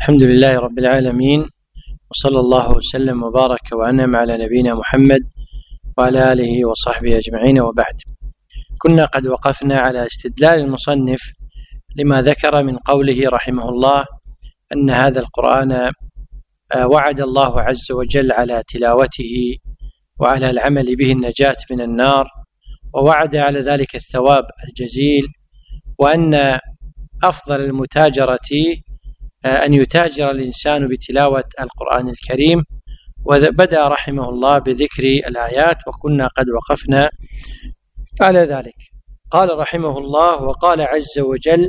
الحمد لله رب العالمين، وصلى الله وسلم وبارك وأنعم على نبينا محمد وعلى آله وصحبه أجمعين، وبعد. كنا قد وقفنا على استدلال المصنف لما ذكر من قوله رحمه الله أن هذا القرآن وعد الله عز وجل على تلاوته وعلى العمل به النجاة من النار، ووعد على ذلك الثواب الجزيل، وأن أفضل المتاجرة أن يتاجر الإنسان بتلاوة القرآن الكريم. وبدأ رحمه الله بذكر الآيات، وكنا قد وقفنا على ذلك. قال رحمه الله: وقال عز وجل: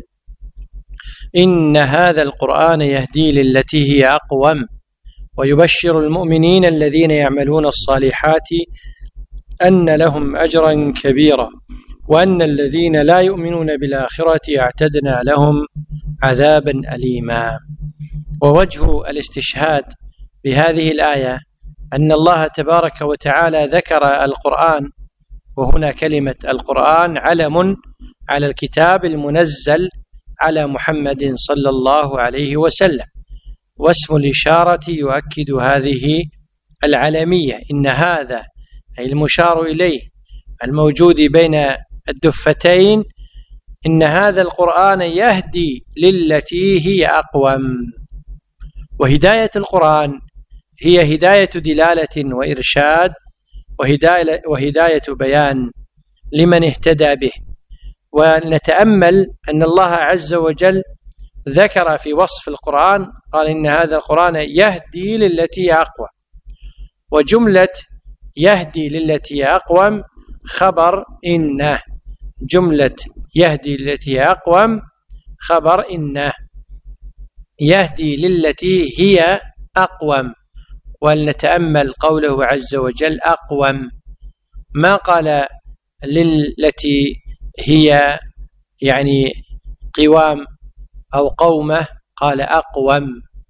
إن هذا القرآن يهدي للتي هي أقوم ويبشر المؤمنين الذين يعملون الصالحات أن لهم أجرا كبيرا وأن الذين لا يؤمنون بالآخرة اعتدنا لهم عذابا أليما. ووجه الاستشهاد بهذه الآية أن الله تبارك وتعالى ذكر القرآن، وهنا كلمة القرآن علم على الكتاب المنزل على محمد صلى الله عليه وسلم، واسم الإشارة يؤكد هذه العلمية. إن هذا أي المشار إليه الموجود بين الدفتين، إن هذا القرآن يهدي للتي هي أقوم. وهداية القرآن هي هداية دلالة وإرشاد، وهداية بيان لمن اهتدى به. ونتأمل أن الله عز وجل ذكر في وصف القرآن، قال: إن هذا القرآن يهدي للتي أقوم. وجملة يهدي للتي أقوم خبر إنه، جملة يهدي للتي أقوم خبر إنه، يهدي للتي هي أقوم. ولنتأمل قوله عز وجل أقوم، ما قال للتي هي يعني قوام أو قومة، قال أقوم.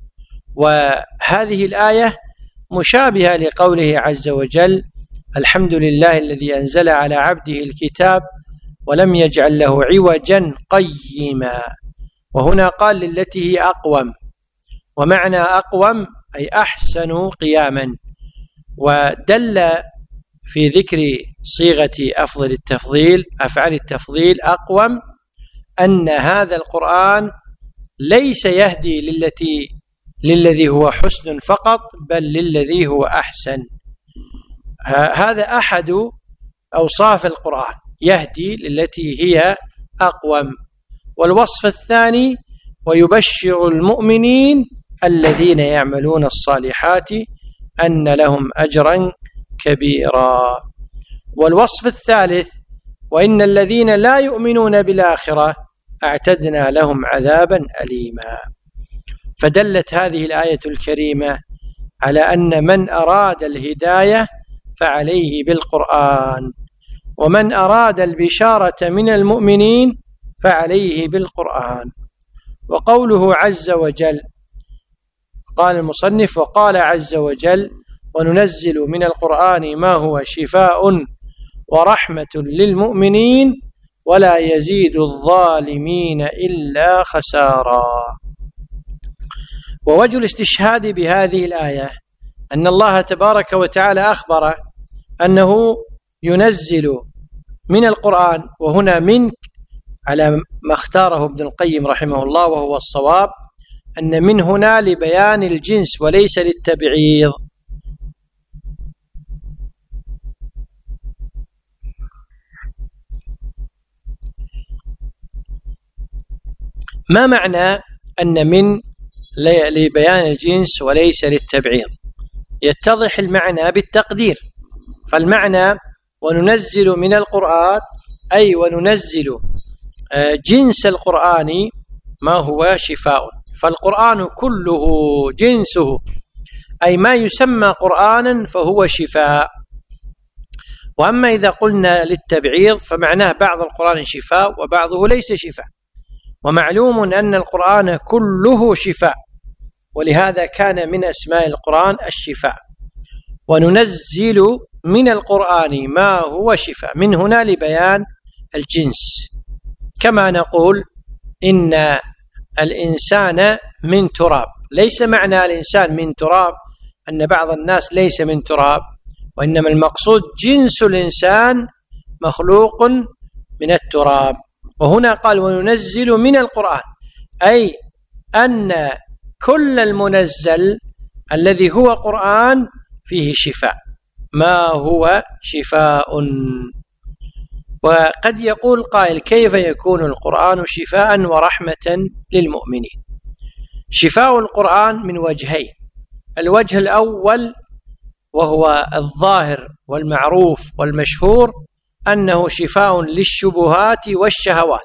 وهذه الآية مشابهة لقوله عز وجل: الحمد لله الذي أنزل على عبده الكتاب ولم يجعل له عوجا قيما. وهنا قال للتي هي أقوم، ومعنى أقوم أي أحسن قياما. ودل في ذكر صيغة أفعال التفضيل أقوم أن هذا القرآن ليس يهدي للذي هو حسن فقط، بل للذي هو أحسن. هذا أحد أوصاف القرآن، يهدي للتي هي أقوم. والوصف الثاني: ويبشر المؤمنين الذين يعملون الصالحات أن لهم أجرا كبيرا. والوصف الثالث: وإن الذين لا يؤمنون بالآخرة اعتدنا لهم عذابا أليما. فدلت هذه الآية الكريمة على أن من أراد الهداية فعليه بالقرآن، ومن أراد البشارة من المؤمنين فعليه بالقرآن. وقوله عز وجل، قال المصنف: وقال عز وجل: وننزل من القرآن ما هو شفاء ورحمة للمؤمنين ولا يزيد الظالمين إلا خسارا. ووجه الاستشهاد بهذه الآية أن الله تبارك وتعالى أخبر أنه ينزل من القرآن، وهنا من على ما اختاره ابن القيم رحمه الله وهو الصواب، أن من هنا لبيان الجنس وليس للتبعيض. ما معنى أن من لبيان الجنس وليس للتبعيض؟ يتضح المعنى بالتقدير. فالمعنى: وننزل من القرآن أي وننزل جنس القرآن ما هو شفاء. فالقرآن كله جنسه أي ما يسمى قرآنا فهو شفاء. وأما إذا قلنا للتبعيض فمعناه بعض القرآن شفاء وبعضه ليس شفاء. ومعلوم أن القرآن كله شفاء، ولهذا كان من أسماء القرآن الشفاء. وننزل من القرآن ما هو شفاء، من هنا لبيان الجنس. كما نقول إن الإنسان من تراب، ليس معنى الإنسان من تراب أن بعض الناس ليس من تراب، وإنما المقصود جنس الإنسان مخلوق من التراب. وهنا قال وننزل من القرآن، أي أن كل المنزل الذي هو قرآن فيه شفاء، ما هو شفاء. وقد يقول قائل كيف يكون القرآن شفاء ورحمة للمؤمنين؟ شفاء القرآن من وجهين: الوجه الأول وهو الظاهر والمعروف والمشهور أنه شفاء للشبهات والشهوات،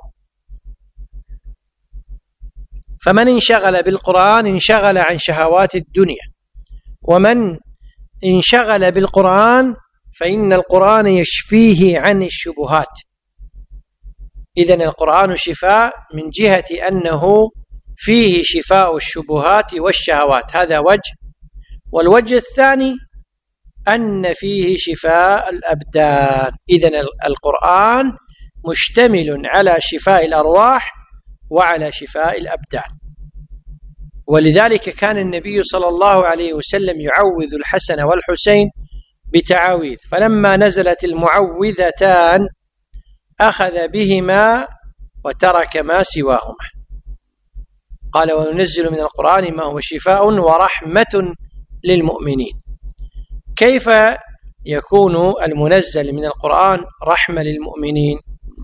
فمن انشغل بالقرآن انشغل عن شهوات الدنيا، ومن انشغل بالقرآن فإن القرآن يشفيه عن الشبهات. إذن القرآن شفاء من جهة أنه فيه شفاء الشبهات والشهوات، هذا وجه. والوجه الثاني أن فيه شفاء الأبدان. إذن القرآن مشتمل على شفاء الأرواح وعلى شفاء الأبدان. ولذلك كان النبي صلى الله عليه وسلم يعوذ الحسن والحسين بتعاويذ، فلما نزلت المعوذتان أخذ بهما وترك ما سواهما. قال وننزل من القرآن ما هو شفاء ورحمة للمؤمنين. كيف يكون المنزل من القرآن رحمة للمؤمنين؟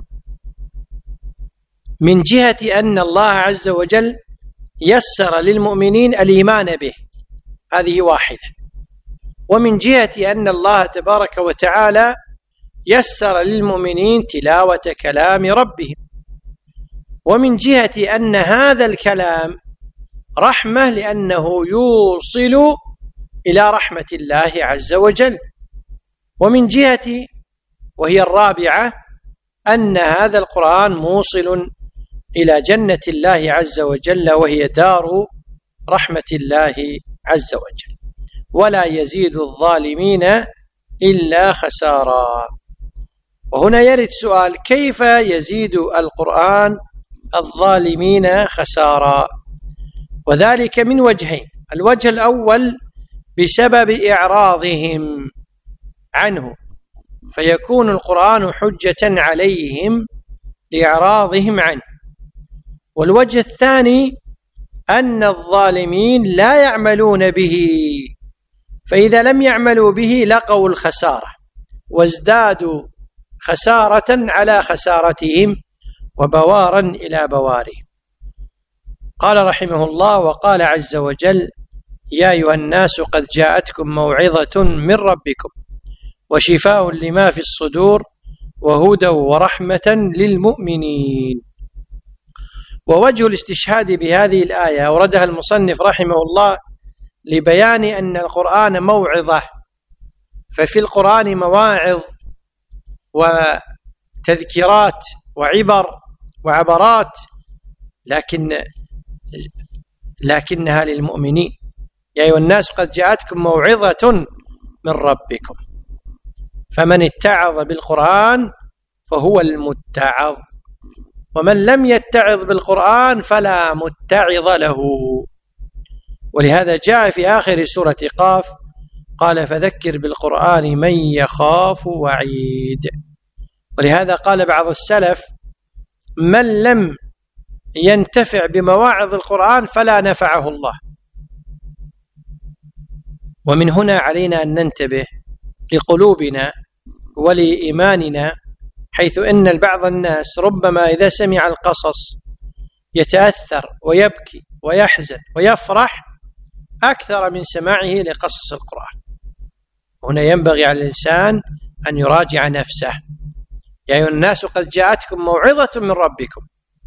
من جهة أن الله عز وجل يسر للمؤمنين الإيمان به، هذه واحدة. ومن جهة أن الله تبارك وتعالى يسر للمؤمنين تلاوة كلام ربهم. ومن جهة أن هذا الكلام رحمة لأنه يوصل إلى رحمة الله عز وجل. ومن جهة وهي الرابعة أن هذا القرآن موصل إلى جنة الله عز وجل، وهي دار رحمة الله عز وجل، ولا يزيد الظالمين إلا خسارا. وهنا يرد سؤال: كيف يزيد القرآن الظالمين خسارا؟ وذلك من وجهين: الوجه الأول بسبب إعراضهم عنه، فيكون القرآن حجة عليهم لإعراضهم عنه. والوجه الثاني أن الظالمين لا يعملون به، فإذا لم يعملوا به لقوا الخسارة وازدادوا خسارة على خسارتهم وبوارا إلى بوارهم. قال رحمه الله: وقال عز وجل: يا أيها الناس قد جاءتكم موعظة من ربكم وشفاء لما في الصدور وهدى ورحمة للمؤمنين. ووجه الاستشهاد بهذه الآية أوردها المصنف رحمه الله لبيان أن القرآن موعظة، ففي القرآن مواعظ وتذكيرات وعبر وعبرات، لكنها للمؤمنين. يا أيها الناس قد جاءتكم موعظة من ربكم، فمن اتعظ بالقرآن فهو المتعظ، ومن لم يتعظ بالقرآن فلا متعظ له. ولهذا جاء في آخر سورة قاف قال: فذكر بالقرآن من يخاف وعيد. ولهذا قال بعض السلف: من لم ينتفع بمواعظ القرآن فلا نفعه الله. ومن هنا علينا أن ننتبه لقلوبنا ولإيماننا، حيث أن بعض الناس ربما إذا سمع القصص يتأثر ويبكي ويحزن ويفرح أكثر من سماعه لقصص القرآن. هنا ينبغي على الإنسان أن يراجع نفسه. يا أيها الناس قد جاءتكم موعظة من ربكم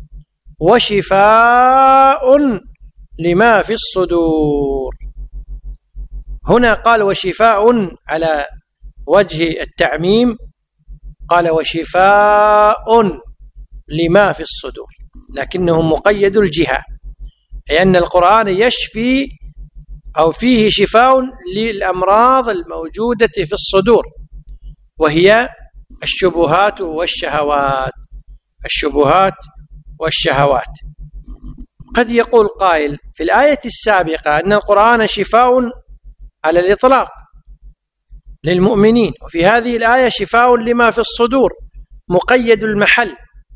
وشفاء لما في الصدور. هنا قال وشفاء على وجه التعميم، قال وشفاء لما في الصدور، لكنه مقيد الجهة، أي أن القرآن يشفي أو فيه شفاء للأمراض الموجودة في الصدور، وهي الشبهات والشهوات. الشبهات والشهوات. قد يقول قائل في الآية السابقة أن القرآن شفاء على الإطلاق للمؤمنين، وفي هذه الآية شفاء لما في الصدور مقيد المحل.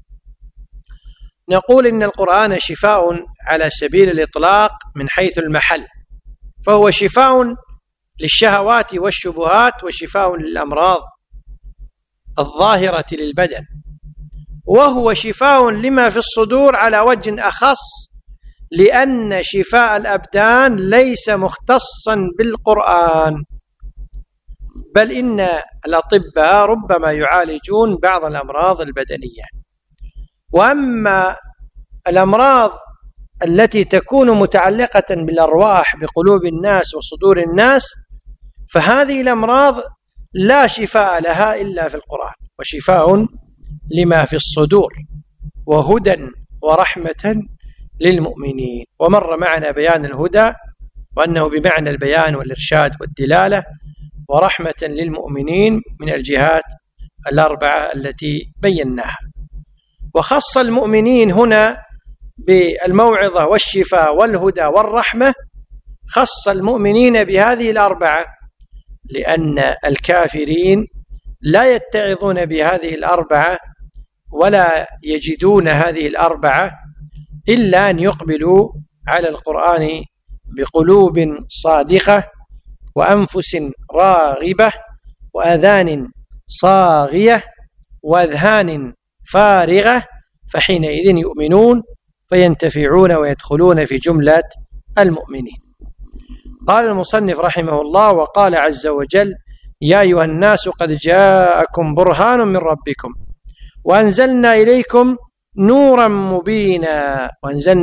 نقول إن القرآن شفاء على سبيل الإطلاق من حيث المحل، فهو شفاء للشهوات والشبهات وشفاء للأمراض الظاهرة للبدن، وهو شفاء لما في الصدور على وجه أخص، لأن شفاء الأبدان ليس مختصا بالقرآن، بل إن الأطباء ربما يعالجون بعض الأمراض البدنية، وأما الأمراض التي تكون متعلقة بالأرواح بقلوب الناس وصدور الناس، فهذه الأمراض لا شفاء لها إلا في القرآن، وشفاء لما في الصدور وهدى ورحمة للمؤمنين. ومر معنا بيان الهدى وأنه بمعنى البيان والإرشاد والدلالة، ورحمة للمؤمنين من الجهات الأربعة التي بيناها. وخص المؤمنين هنا بالموعظة والشفاء والهدى والرحمة، خص المؤمنين بهذه الأربعة، لأن الكافرين لا يتعظون بهذه الأربعة ولا يجدون هذه الأربعة إلا أن يقبلوا على القرآن بقلوب صادقة وأنفس راغبة وأذان صاغية وأذهان فارغة، فحينئذ يؤمنون فينتفعون ويدخلون في جملة المؤمنين. قال المصنف رحمه الله: وقال عز وجل: يا أيها الناس قد جاءكم برهان من ربكم وأنزلنا إليكم نورا مبينا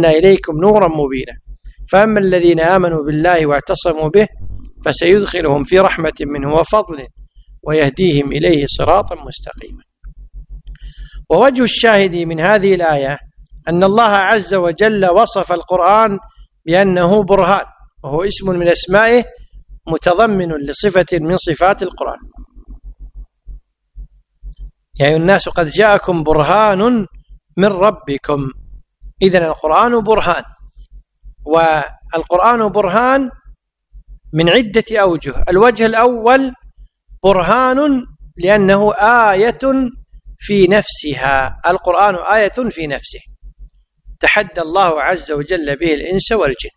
فأما الذين آمنوا بالله واعتصموا به فسيدخلهم في رحمة منه وفضل ويهديهم إليه صراطا مستقيما. ووجه الشاهد من هذه الآية أن الله عز وجل وصف القرآن بأنه برهان، وهو اسم من أسمائه متضمن لصفة من صفات القرآن. يا أيها الناس قد جاءكم برهان من ربكم، إذن القرآن برهان، والقرآن برهان من عدة أوجه. الوجه الأول برهان لأنه آية في نفسها، القرآن آية في نفسه تحدى الله عز وجل به الإنس والجن،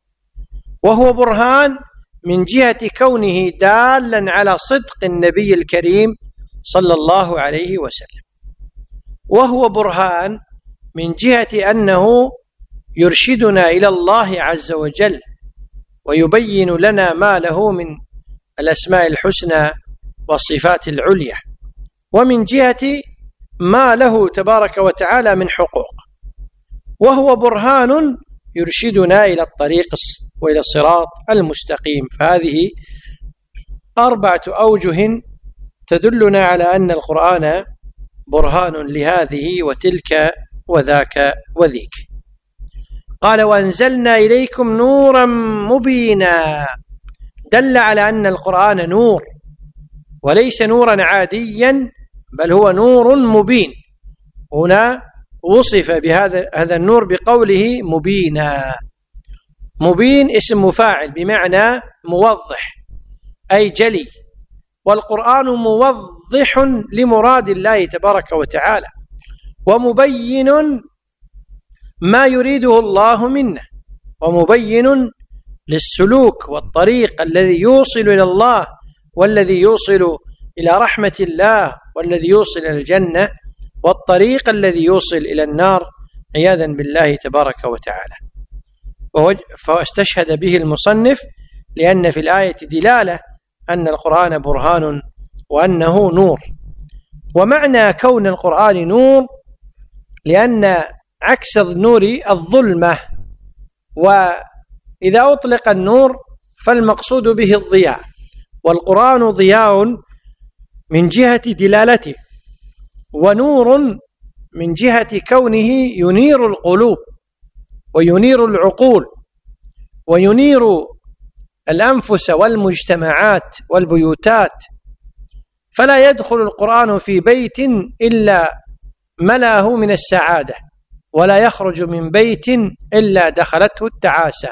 وهو برهان من جهة كونه دالا على صدق النبي الكريم صلى الله عليه وسلم، وهو برهان من جهة أنه يرشدنا إلى الله عز وجل ويبين لنا ما له من الأسماء الحسنى والصفات العليا، ومن جهة ما له تبارك وتعالى من حقوق، وهو برهان يرشدنا إلى الطريق وإلى الصراط المستقيم. فهذه أربعة أوجه تدلنا على أن القرآن برهان لهذه وتلك وذاك وذيك. قال: وأنزلنا إليكم نورا مبينا، دل على أن القرآن نور، وليس نورا عاديا، بل هو نور مبين. هنا وصف بهذا النور بقوله مبينا. مبين اسم مفاعل بمعنى موضح أي جلي، والقرآن موضح لمراد الله تبارك وتعالى، ومبين ما يريده الله منا، ومبين للسلوك والطريق الذي يوصل إلى الله، والذي يوصل إلى رحمة الله، والذي يوصل إلى الجنة، والطريق الذي يوصل إلى النار عياذا بالله تبارك وتعالى. فاستشهد به المصنف لأن في الآية دلالة أن القرآن برهان وأنه نور. ومعنى كون القرآن نور لأن عكس النور الظلمة، وإذا أطلق النور فالمقصود به الضياء، والقرآن ضياء من جهة دلالته، ونور من جهة كونه ينير القلوب وينير العقول وينير الأنفس والمجتمعات والبيوتات. فلا يدخل القرآن في بيت إلا ملاه من السعادة، ولا يخرج من بيت إلا دخلته التعاسة.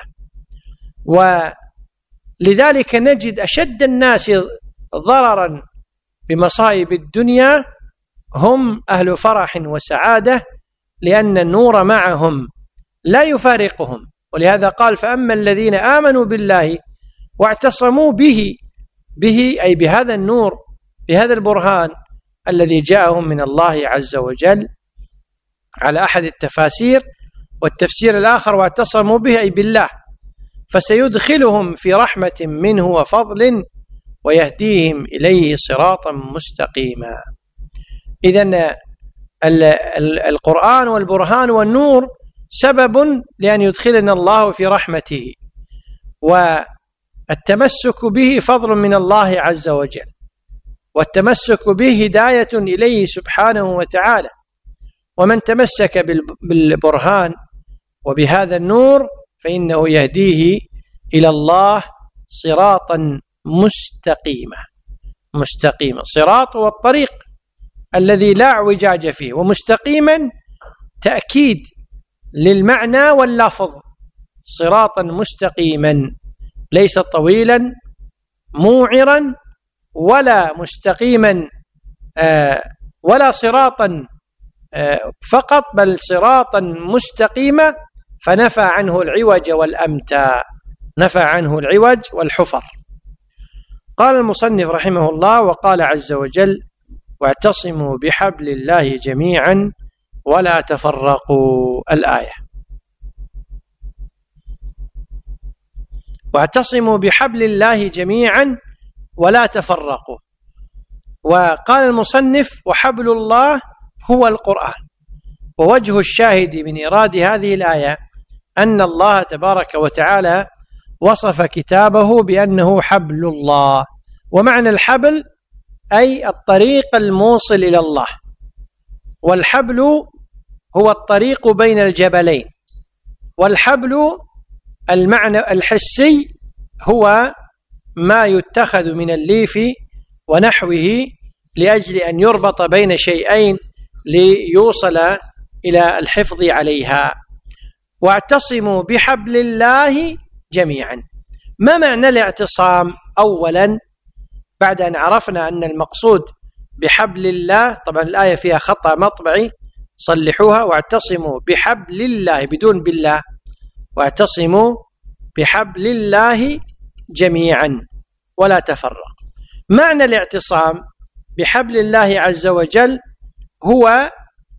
ولذلك نجد أشد الناس ضررا بمصائب الدنيا هم أهل فرح وسعادة، لأن النور معهم لا يفارقهم. ولهذا قال: فأما الذين آمنوا بالله واعتصموا به أي بهذا النور، بهذا البرهان الذي جاءهم من الله عز وجل على أحد التفاسير. والتفسير الآخر: واعتصموا به أي بالله، فسيدخلهم في رحمة منه وفضل ويهديهم إليه صراطا مستقيما. إذن القرآن والبرهان والنور سبب لأن يدخلنا الله في رحمته، والتمسك به فضل من الله عز وجل، والتمسك به هداية إليه سبحانه وتعالى. ومن تمسك بالبرهان وبهذا النور فإنه يهديه إلى الله صراطا مستقيما. صراط هو الطريق الذي لا اعوجاج فيه، ومستقيما تأكيد للمعنى واللفظ، صراطا مستقيما، ليس طويلا موعرا ولا مستقيما ولا صراطا فقط، بل صراطا مستقيما، فنفى عنه العوج والأمتاء، نفى عنه العوج والحفر. قال المصنف رحمه الله: وقال عز وجل: واعتصموا بحبل الله جميعا ولا تفرقوا. الآية. واعتصموا بحبل الله جميعا ولا تفرقوا. وقال المصنف: وحبل الله هو القرآن. ووجه الشاهد من إيراد هذه الآية أن الله تبارك وتعالى وصف كتابه بأنه حبل الله. ومعنى الحبل أي الطريق الموصل إلى الله، والحبل هو الطريق بين الجبلين. والحبل المعنى الحسي هو ما يتخذ من الليف ونحوه لأجل أن يربط بين شيئين ليوصل إلى الحفظ عليها. واعتصموا بحبل الله جميعا. ما معنى الاعتصام؟ أولا، بعد أن عرفنا أن المقصود بحبل الله، طبعا الآية فيها خطأ مطبعي صلحوها: واعتصموا بحبل الله بدون بالله، واعتصموا بحبل الله جميعا ولا تفرق. معنى الاعتصام بحبل الله عز وجل هو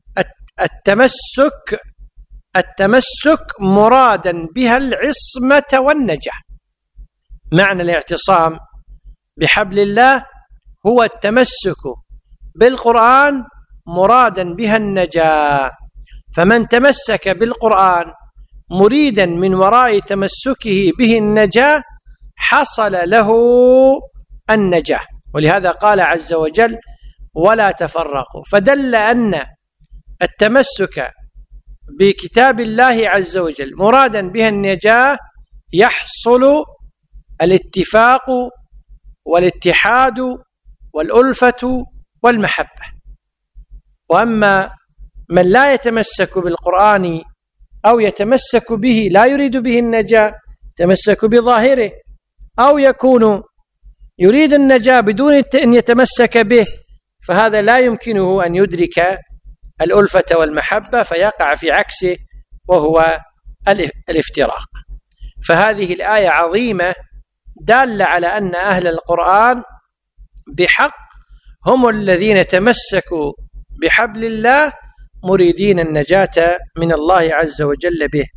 التمسك مرادا بها العصمة والنجاة. معنى الاعتصام بحبل الله هو التمسك بالقرآن مرادا بها النجاة. فمن تمسك بالقرآن مريدا من وراء تمسكه به النجاة حصل له النجاة. ولهذا قال عز وجل: ولا تفرقوا. فدل أن التمسك بكتاب الله عز وجل مرادا بها النجاة يحصل الاتفاق والاتحاد والألفة والمحبة. وأما من لا يتمسك بالقرآن أو يتمسك به لا يريد به النجاة، يتمسك بظاهره، أو يكون يريد النجاة بدون أن يتمسك به، فهذا لا يمكنه أن يدرك الألفة والمحبة، فيقع في عكسه وهو الافتراق. فهذه الآية عظيمة دالة على أن أهل القرآن بحق هم الذين تمسكوا بحبل الله مريدين النجاة من الله عز وجل به.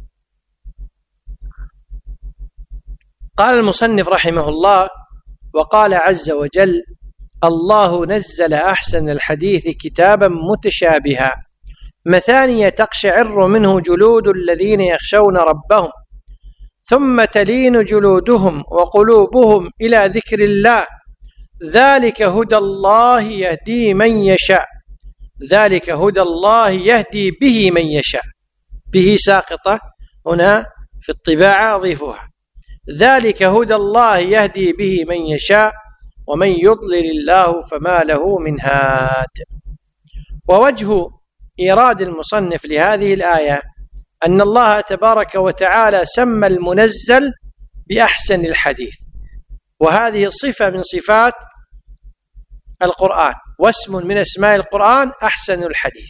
قال المصنف رحمه الله: وقال عز وجل: الله نزل أحسن الحديث كتابا متشابها مثانية تقشعر منه جلود الذين يخشون ربهم ثم تلين جلودهم وقلوبهم إلى ذكر الله ذلك هدى الله يهدي من يشاء. ذلك هدى الله يهدي به من يشاء. به ساقطة هنا في الطباعة أضيفها. ذلك هدى الله يهدي به من يشاء ومن يضلل الله فما له من هاد. ووجه إيراد المصنف لهذه الآية أن الله تبارك وتعالى سمى المنزل بأحسن الحديث، وهذه صفة من صفات القرآن، واسم من أسماء القرآن أحسن الحديث.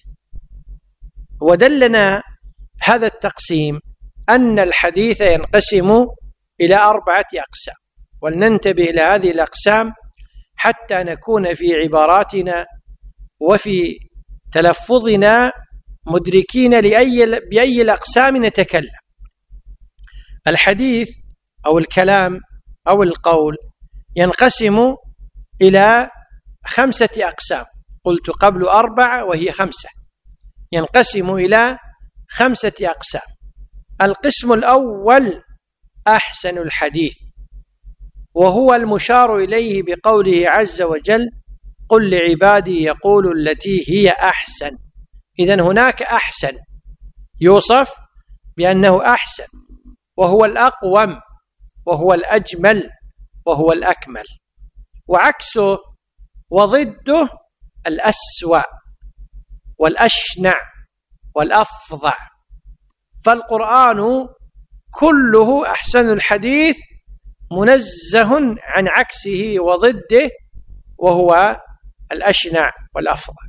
ودلنا هذا التقسيم أن الحديث ينقسم إلى 4 أقسام، ولننتبه إلى هذه الأقسام حتى نكون في عباراتنا وفي تلفظنا مدركين بأي الأقسام نتكلم. الحديث أو الكلام أو القول ينقسم إلى 5 أقسام، قلت قبل 4 وهي 5، ينقسم إلى 5 أقسام. القسم الأول أحسن الحديث، وهو المشار إليه بقوله عز وجل قل لعبادي يقولوا التي هي أحسن. إذن هناك أحسن يوصف بأنه أحسن، وهو الأقوم وهو الأجمل وهو الأكمل، وعكسه وضده الأسوأ والأشنع والأفظع. فالقرآن كله أحسن الحديث منزه عن عكسه وضده وهو الأشنع والأفظع.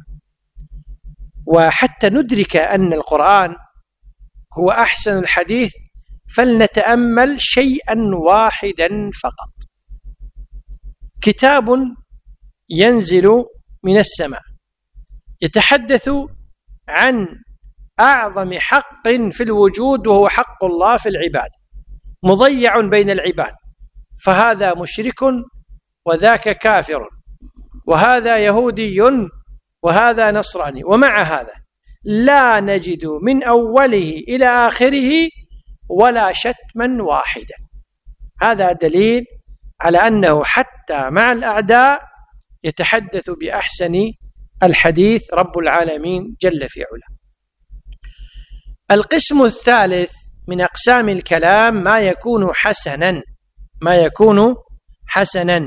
وحتى ندرك أن القرآن هو أحسن الحديث فلنتأمل شيئا واحدا فقط. كتاب ينزل من السماء يتحدث عن أعظم حق في الوجود، وهو حق الله في العباد، مضيع بين العباد، فهذا مشرك وذاك كافر، وهذا يهودي وهذا نصراني، ومع هذا لا نجد من أوله إلى آخره ولا شتما واحدا. هذا دليل على أنه حتى مع الأعداء يتحدث بأحسن الحديث رب العالمين جل في علاه. القسم الثالث من أقسام الكلام ما يكون حسنا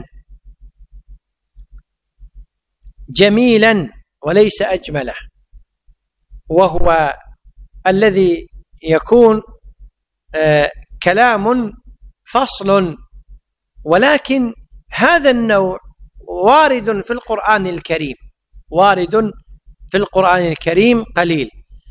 جميلا وليس أجمله، وهو الذي يكون كلام فصل، ولكن هذا النوع وارد في القرآن الكريم قليل.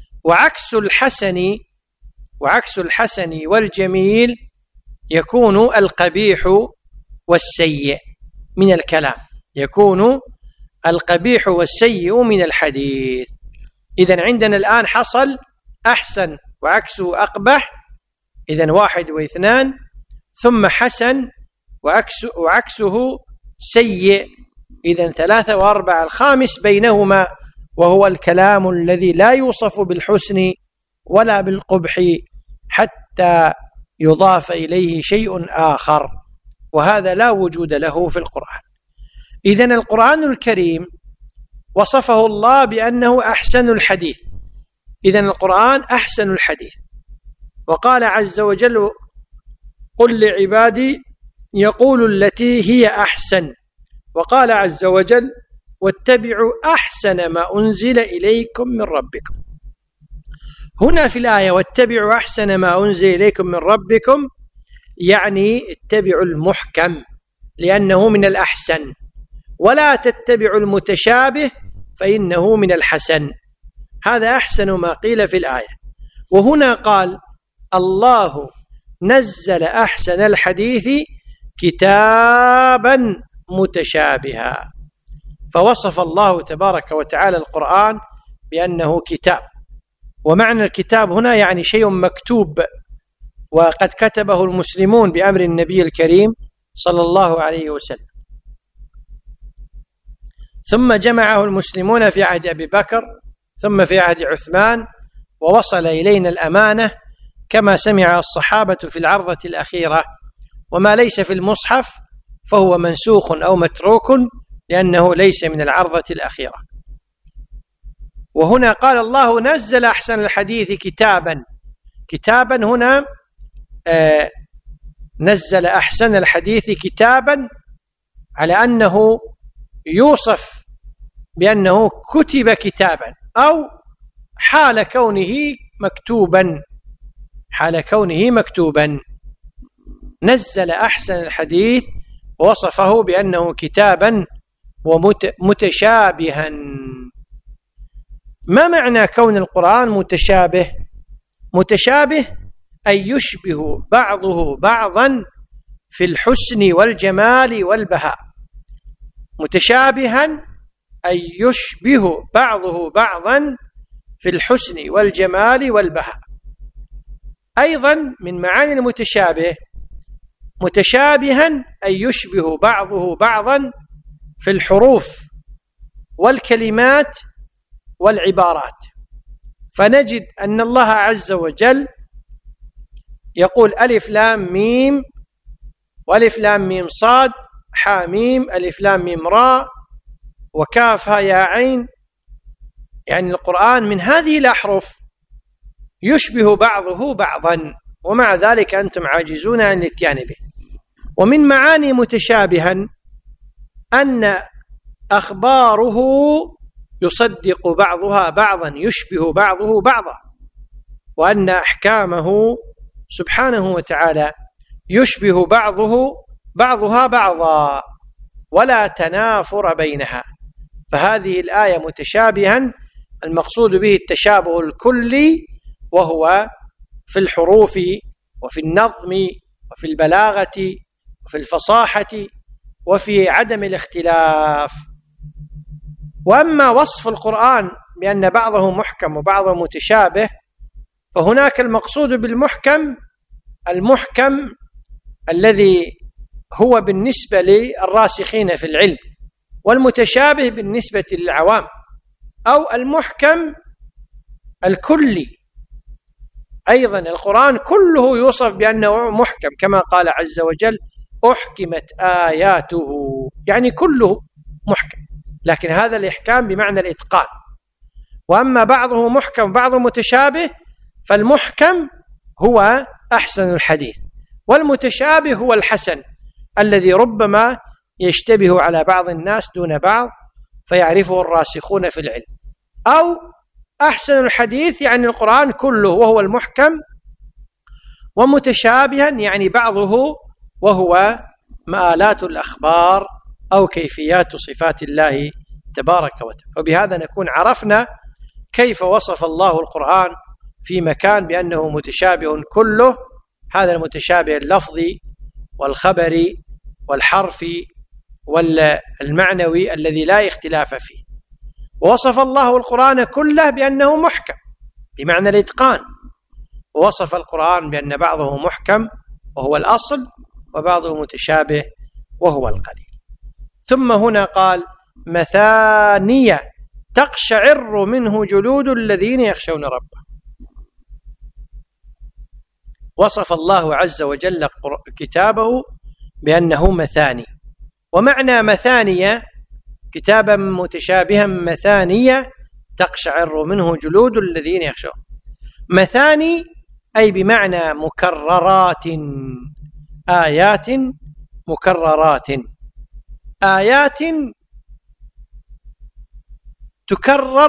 وعكس الحسن والجميل يكون القبيح والسيء من الكلام، يكون القبيح والسيء من الحديث. إذن عندنا الآن حصل أحسن وعكسه أقبح، إذن 1 و2، ثم حسن وعكسه سيء، إذن 3 و4، الخامس بينهما وهو الكلام الذي لا يوصف بالحسن ولا بالقبح حتى يضاف إليه شيء آخر، وهذا لا وجود له في القرآن. إذن القرآن الكريم وصفه الله بأنه أحسن الحديث، إذن القرآن أحسن الحديث. وقال عز وجل قل لعبادي يقول التي هي أحسن، وقال عز وجل واتبعوا أحسن ما أنزل إليكم من ربكم. هنا في الآية واتبعوا أحسن ما أنزل إليكم من ربكم يعني اتبعوا المحكم لأنه من الأحسن، ولا تتبعوا المتشابه فإنه من الحسن. هذا أحسن ما قيل في الآية. وهنا قال الله نزل أحسن الحديث كتابا متشابها، فوصف الله تبارك وتعالى القرآن بأنه كتاب. ومعنى الكتاب هنا يعني شيء مكتوب، وقد كتبه المسلمون بأمر النبي الكريم صلى الله عليه وسلم، ثم جمعه المسلمون في عهد أبي بكر، ثم في عهد عثمان، ووصل إلينا الأمانة كما سمع الصحابة في العرضة الأخيرة. وما ليس في المصحف فهو منسوخ أو متروك لأنه ليس من العرضة الأخيرة. وهنا قال الله نزل أحسن الحديث كتابا هنا نزل أحسن الحديث كتابا على أنه يوصف بأنه كتب كتابا، أو حال كونه مكتوبا نزل أحسن الحديث ووصفه بأنه كتابا ومتشابها. ما معنى كون القرآن متشابه؟ متشابه أي يشبه بعضه بعضا في الحسن والجمال والبهاء. متشابها أي يشبه بعضه بعضا في الحسن والجمال والبهاء. أيضا من معاني المتشابه متشابها أي يشبه بعضه بعضا في الحروف والكلمات والعبارات. فنجد أن الله عز وجل يقول ألف لام ميم، وألف لام ميم صاد، حاميم، ألف لام ميم راء، وكافها يا عين. يعني القرآن من هذه الأحرف يشبه بعضه بعضا، ومع ذلك أنتم عاجزون عن الاتيان به. ومن معاني متشابها أن أخباره يصدق بعضها بعضا، يشبه بعضه بعضا، وأن أحكامه سبحانه وتعالى يشبه بعضها بعضا ولا تنافر بينها. فهذه الآية متشابها المقصود به التشابه الكلي، وهو في الحروف وفي النظم وفي البلاغة وفي الفصاحة وفي عدم الاختلاف. وأما وصف القرآن بأن بعضه محكم وبعضه متشابه، فهناك المقصود بالمحكم المحكم الذي هو بالنسبة للراسخين في العلم، والمتشابه بالنسبة للعوام، أو المحكم الكلي. أيضا القرآن كله يوصف بأنه محكم، كما قال عز وجل أحكمت آياته، يعني كله محكم، لكن هذا الإحكام بمعنى الإتقان. وأما بعضه محكم وبعضه متشابه، فالمحكم هو أحسن الحديث، والمتشابه هو الحسن الذي ربما يشتبه على بعض الناس دون بعض فيعرفه الراسخون في العلم. أو أحسن الحديث يعني القرآن كله وهو المحكم، ومتشابها يعني بعضه وهو مآلات الأخبار أو كيفيات صفات الله تبارك وتعالى. وبهذا نكون عرفنا كيف وصف الله القرآن في مكان بأنه متشابه كله، هذا المتشابه اللفظي والخبري والحرفي والمعنوي الذي لا اختلاف فيه. ووصف الله القرآن كله بأنه محكم بمعنى الإتقان، ووصف القرآن بأن بعضه محكم وهو الأصل، وبعضه متشابه وهو القليل. ثم هنا قال مثانية تقشعر منه جلود الذين يخشون ربهم. وصف الله عز وجل كتابه بأنه مثاني. ومعنى مثانية كتابا متشابها مثانية تقشعر منه جلود الذين يخشون. مثاني أي بمعنى مكررات، آيات مكررات، آيات تكرر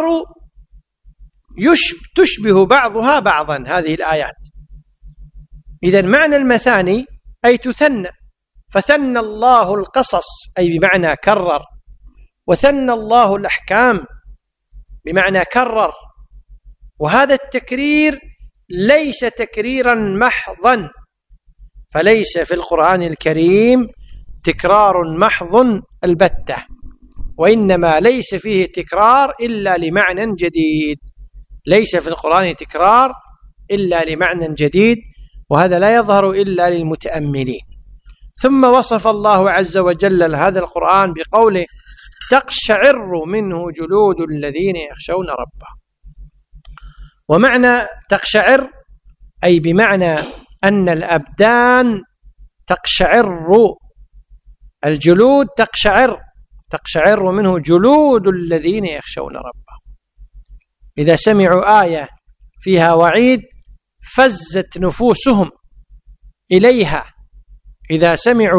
تشبه بعضها بعضا هذه الآيات. إذن معنى المثاني أي تثنى، فثنى الله القصص أي بمعنى كرر، وثنى الله الأحكام بمعنى كرر. وهذا التكرير ليس تكريرا محضا، فليس في القرآن الكريم تكرار محض البتة، وإنما ليس فيه تكرار إلا لمعنى جديد. ليس في القرآن تكرار إلا لمعنى جديد، وهذا لا يظهر إلا للمتأملين. ثم وصف الله عز وجل هذا القرآن بقوله تقشعر منه جلود الذين يخشون ربهم. ومعنى تقشعر أي بمعنى أن الأبدان تقشعر، الجلود تقشعر منه جلود الذين يخشون ربهم. إذا سمعوا آية فيها وعيد فزت نفوسهم إليها. إذا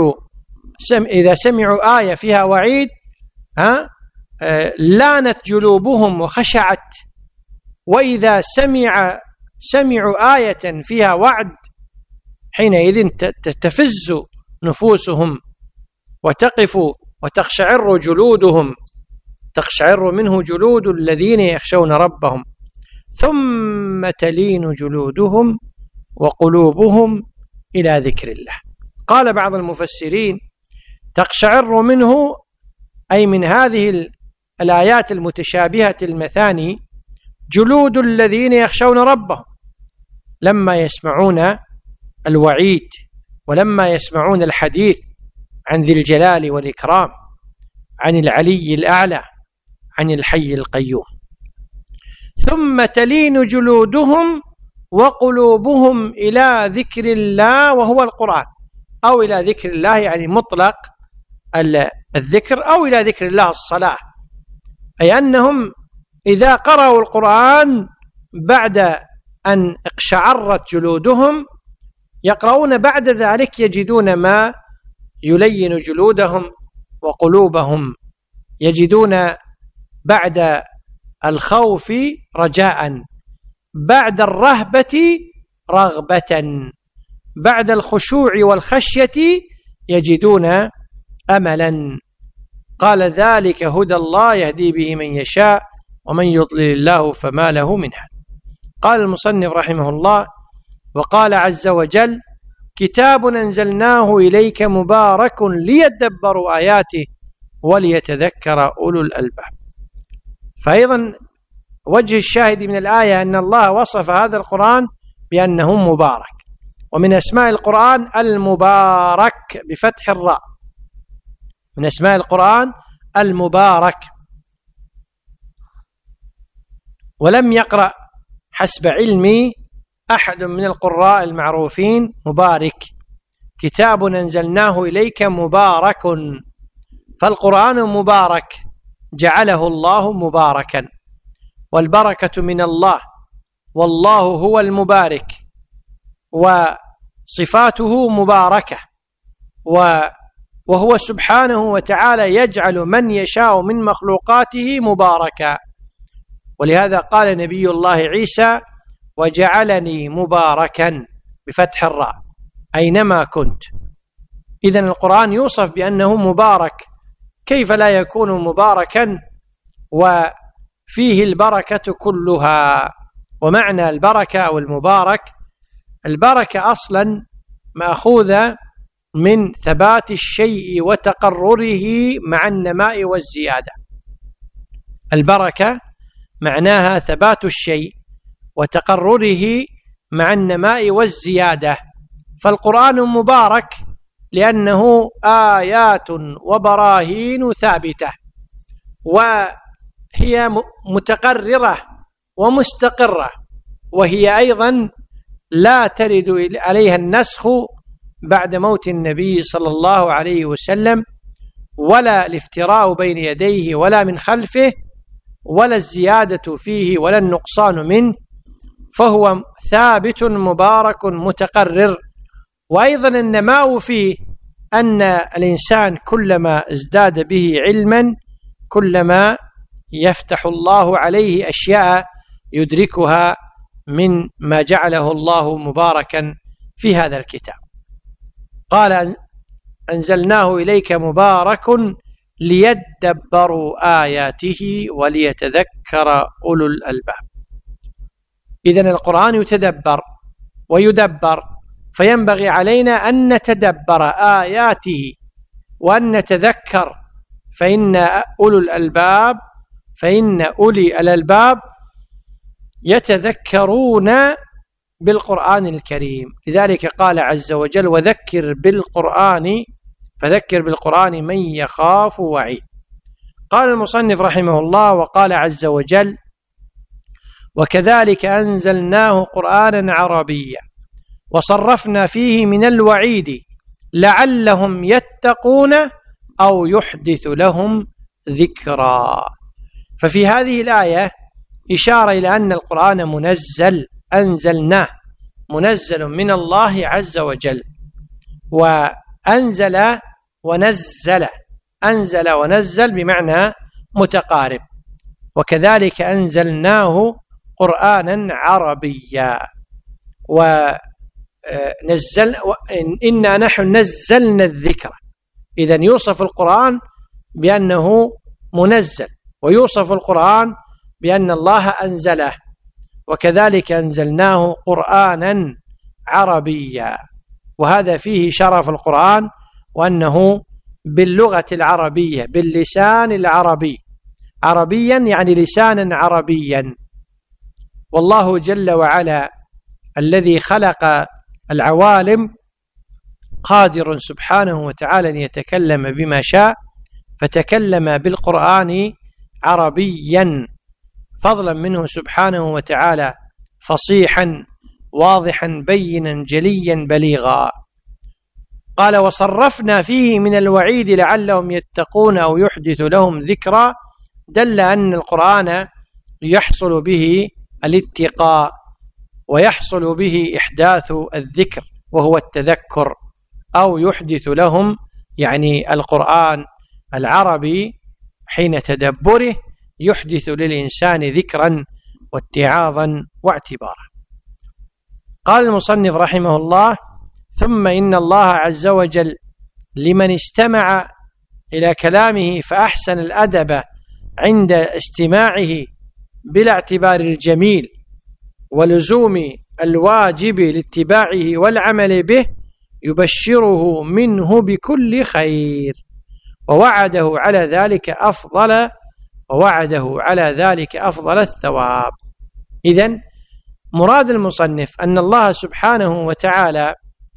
سمعوا آية فيها وعيد لانت جلوبهم وخشعت وإذا سمعوا آية فيها وعد حينئذ تفز نفوسهم وتقف وتقشعر جلودهم، تقشعر منه جلود الذين يخشون ربهم، ثم تلين جلودهم وقلوبهم إلى ذكر الله. قال بعض المفسرين: تقشعر منه أي من هذه الآيات المتشابهة المثاني جلود الذين يخشون ربهم لما يسمعون الوعيد ولما يسمعون الحديث عن ذي الجلال والإكرام، عن العلي الأعلى، عن الحي القيوم. ثم تلين جلودهم وقلوبهم إلى ذكر الله وهو القرآن، أو إلى ذكر الله يعني مطلق الذكر، أو إلى ذكر الله الصلاة، أي أنهم إذا قرأوا القرآن بعد أن اقشعرت جلودهم يقرؤون بعد ذلك يجدون ما يلين جلودهم وقلوبهم، يجدون بعد الخوف رجاء، بعد الرهبة رغبة، بعد الخشوع والخشية يجدون أملا. قال: ذلك هدى الله يهدي به من يشاء ومن يضلل الله فما له من هاد. قال المصنف رحمه الله: وقال عز وجل: كتاب أنزلناه إليك مبارك ليدبروا آياته وليتذكر أولو الألباب. فأيضا وجه الشاهد من الآية أن الله وصف هذا القرآن بأنه مبارك، ومن أسماء القرآن المبارك بفتح الراء، من أسماء القرآن المبارك. ولم يقرأ حسب علمي أحد من القراء المعروفين مبارك. كتاب أنزلناه إليك مبارك، فالقرآن مبارك جعله الله مباركا، والبركة من الله، والله هو المبارك، وصفاته مباركة، وهو سبحانه وتعالى يجعل من يشاء من مخلوقاته مباركا. ولهذا قال نبي الله عيسى: وجعلني مباركا بفتح الراء أينما كنت. إذن القرآن يوصف بأنه مبارك، كيف لا يكون مباركا وفيه البركة كلها؟ ومعنى البركة أو المبارك، البركة أصلا مأخوذة من ثبات الشيء وتقرره مع النماء والزيادة. البركة معناها ثبات الشيء وتقرره مع النماء والزيادة. فالقرآن مبارك لأنه آيات وبراهين ثابتة، وهي متقررة ومستقرة، وهي أيضا لا ترد عليها النسخ بعد موت النبي صلى الله عليه وسلم، ولا الافتراء بين يديه ولا من خلفه، ولا الزيادة فيه ولا النقصان منه، فهو ثابت مبارك متقرر. وأيضا النماء فيه أن الإنسان كلما ازداد به علما كلما يفتح الله عليه أشياء يدركها من ما جعله الله مباركا في هذا الكتاب. قال: أنزلناه إليك مبارك ليدبروا آياته وليتذكر أولو الألباب. إذن القرآن يتدبر ويدبر، فينبغي علينا أن نتدبر آياته وأن نتذكر، فإن أولي الألباب يتذكرون بالقرآن الكريم. لذلك قال عز وجل: وذكر بالقرآن فذكر بالقرآن من يخاف وعيد. قال المصنف رحمه الله: وقال عز وجل: وكذلك أنزلناه قرآنا عربيا وصرفنا فيه من الوعيد لعلهم يتقون أو يحدث لهم ذكرا. ففي هذه الآية إشارة إلى أن القرآن منزل، أنزلناه منزل من الله عز وجل. وأنزل ونزل، أنزل ونزل بمعنى متقارب. وكذلك أنزلناه قرآنا عربيا إنا نحن نزلنا الذكر. إذن يوصف القرآن بأنه منزل، ويوصف القرآن بأن الله أنزله، وكذلك أنزلناه قرآنا عربيا. وهذا فيه شرف القرآن، وأنه باللغة العربية باللسان العربي، عربيا يعني لسانا عربيا. والله جل وعلا الذي خلق العوالم قادر سبحانه وتعالى أن يتكلم بما شاء، فتكلم بالقرآن عربيا فضلا منه سبحانه وتعالى، فصيحا واضحا بينا جليا بليغا. قال وصرفنا فيه من الوعيد لعلهم يتقون أو يحدث لهم ذكرا، دل أن القرآن يحصل به الاتقاء ويحصل به إحداث الذكر وهو التذكر، أو يحدث لهم يعني القرآن العربي حين تدبره يحدث للإنسان ذكرا واتعاظا واعتبارا. قال المصنف رحمه الله: ثم إن الله عز وجل لمن استمع إلى كلامه فأحسن الأدب عند استماعه بلا اعتبار الجميل ولزوم الواجب لاتباعه والعمل به، يبشره منه بكل خير ووعده على ذلك أفضل الثواب. إذن مراد المصنف أن الله سبحانه وتعالى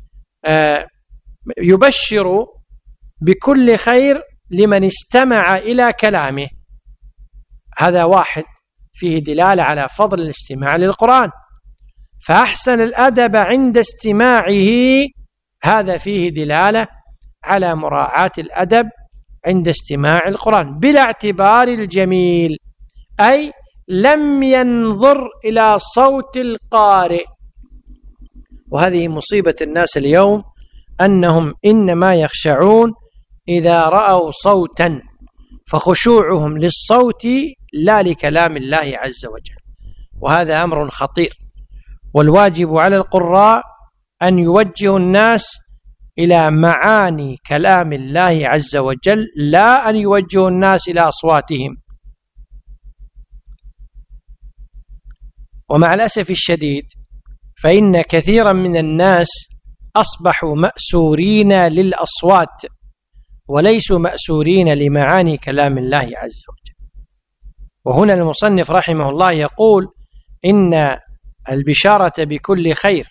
يبشر بكل خير لمن استمع إلى كلامه. هذا واحد فيه دلالة على فضل الاستماع للقرآن. فأحسن الأدب عند استماعه، هذا فيه دلالة على مراعاة الأدب عند استماع القرآن بلا اعتبار الجميل، أي لم ينظر إلى صوت القارئ. وهذه مصيبة الناس اليوم، أنهم إنما يخشعون إذا رأوا صوتا، فخشوعهم للصوت لا لكلام الله عز وجل، وهذا أمر خطير. والواجب على القراء أن يوجهوا الناس إلى معاني كلام الله عز وجل، لا أن يوجهوا الناس إلى أصواتهم. ومع الأسف الشديد فإن كثيرا من الناس أصبحوا مأسورين للأصوات وليسوا مأسورين لمعاني كلام الله عز وجل. وهنا المصنف رحمه الله يقول: إن البشارة بكل خير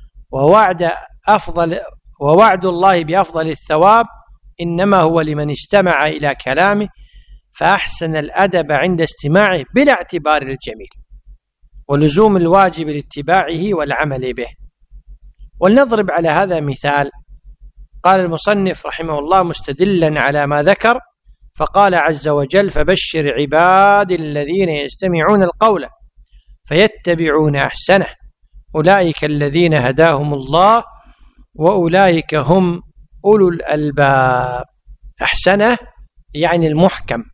ووعد الله بأفضل الثواب إنما هو لمن استمع إلى كلامه فأحسن الأدب عند استماعه بلا اعتبار الجميل ولزوم الواجب لاتباعه والعمل به. ولنضرب على هذا مثال. قال المصنف رحمه الله مستدلا على ما ذكر، فقال عز وجل: فبشر عبادي الذين يستمعون القول فيتبعون أحسنه أولئك الذين هداهم الله وأولئك هم أولو الألباب. أحسنه يعني المحكم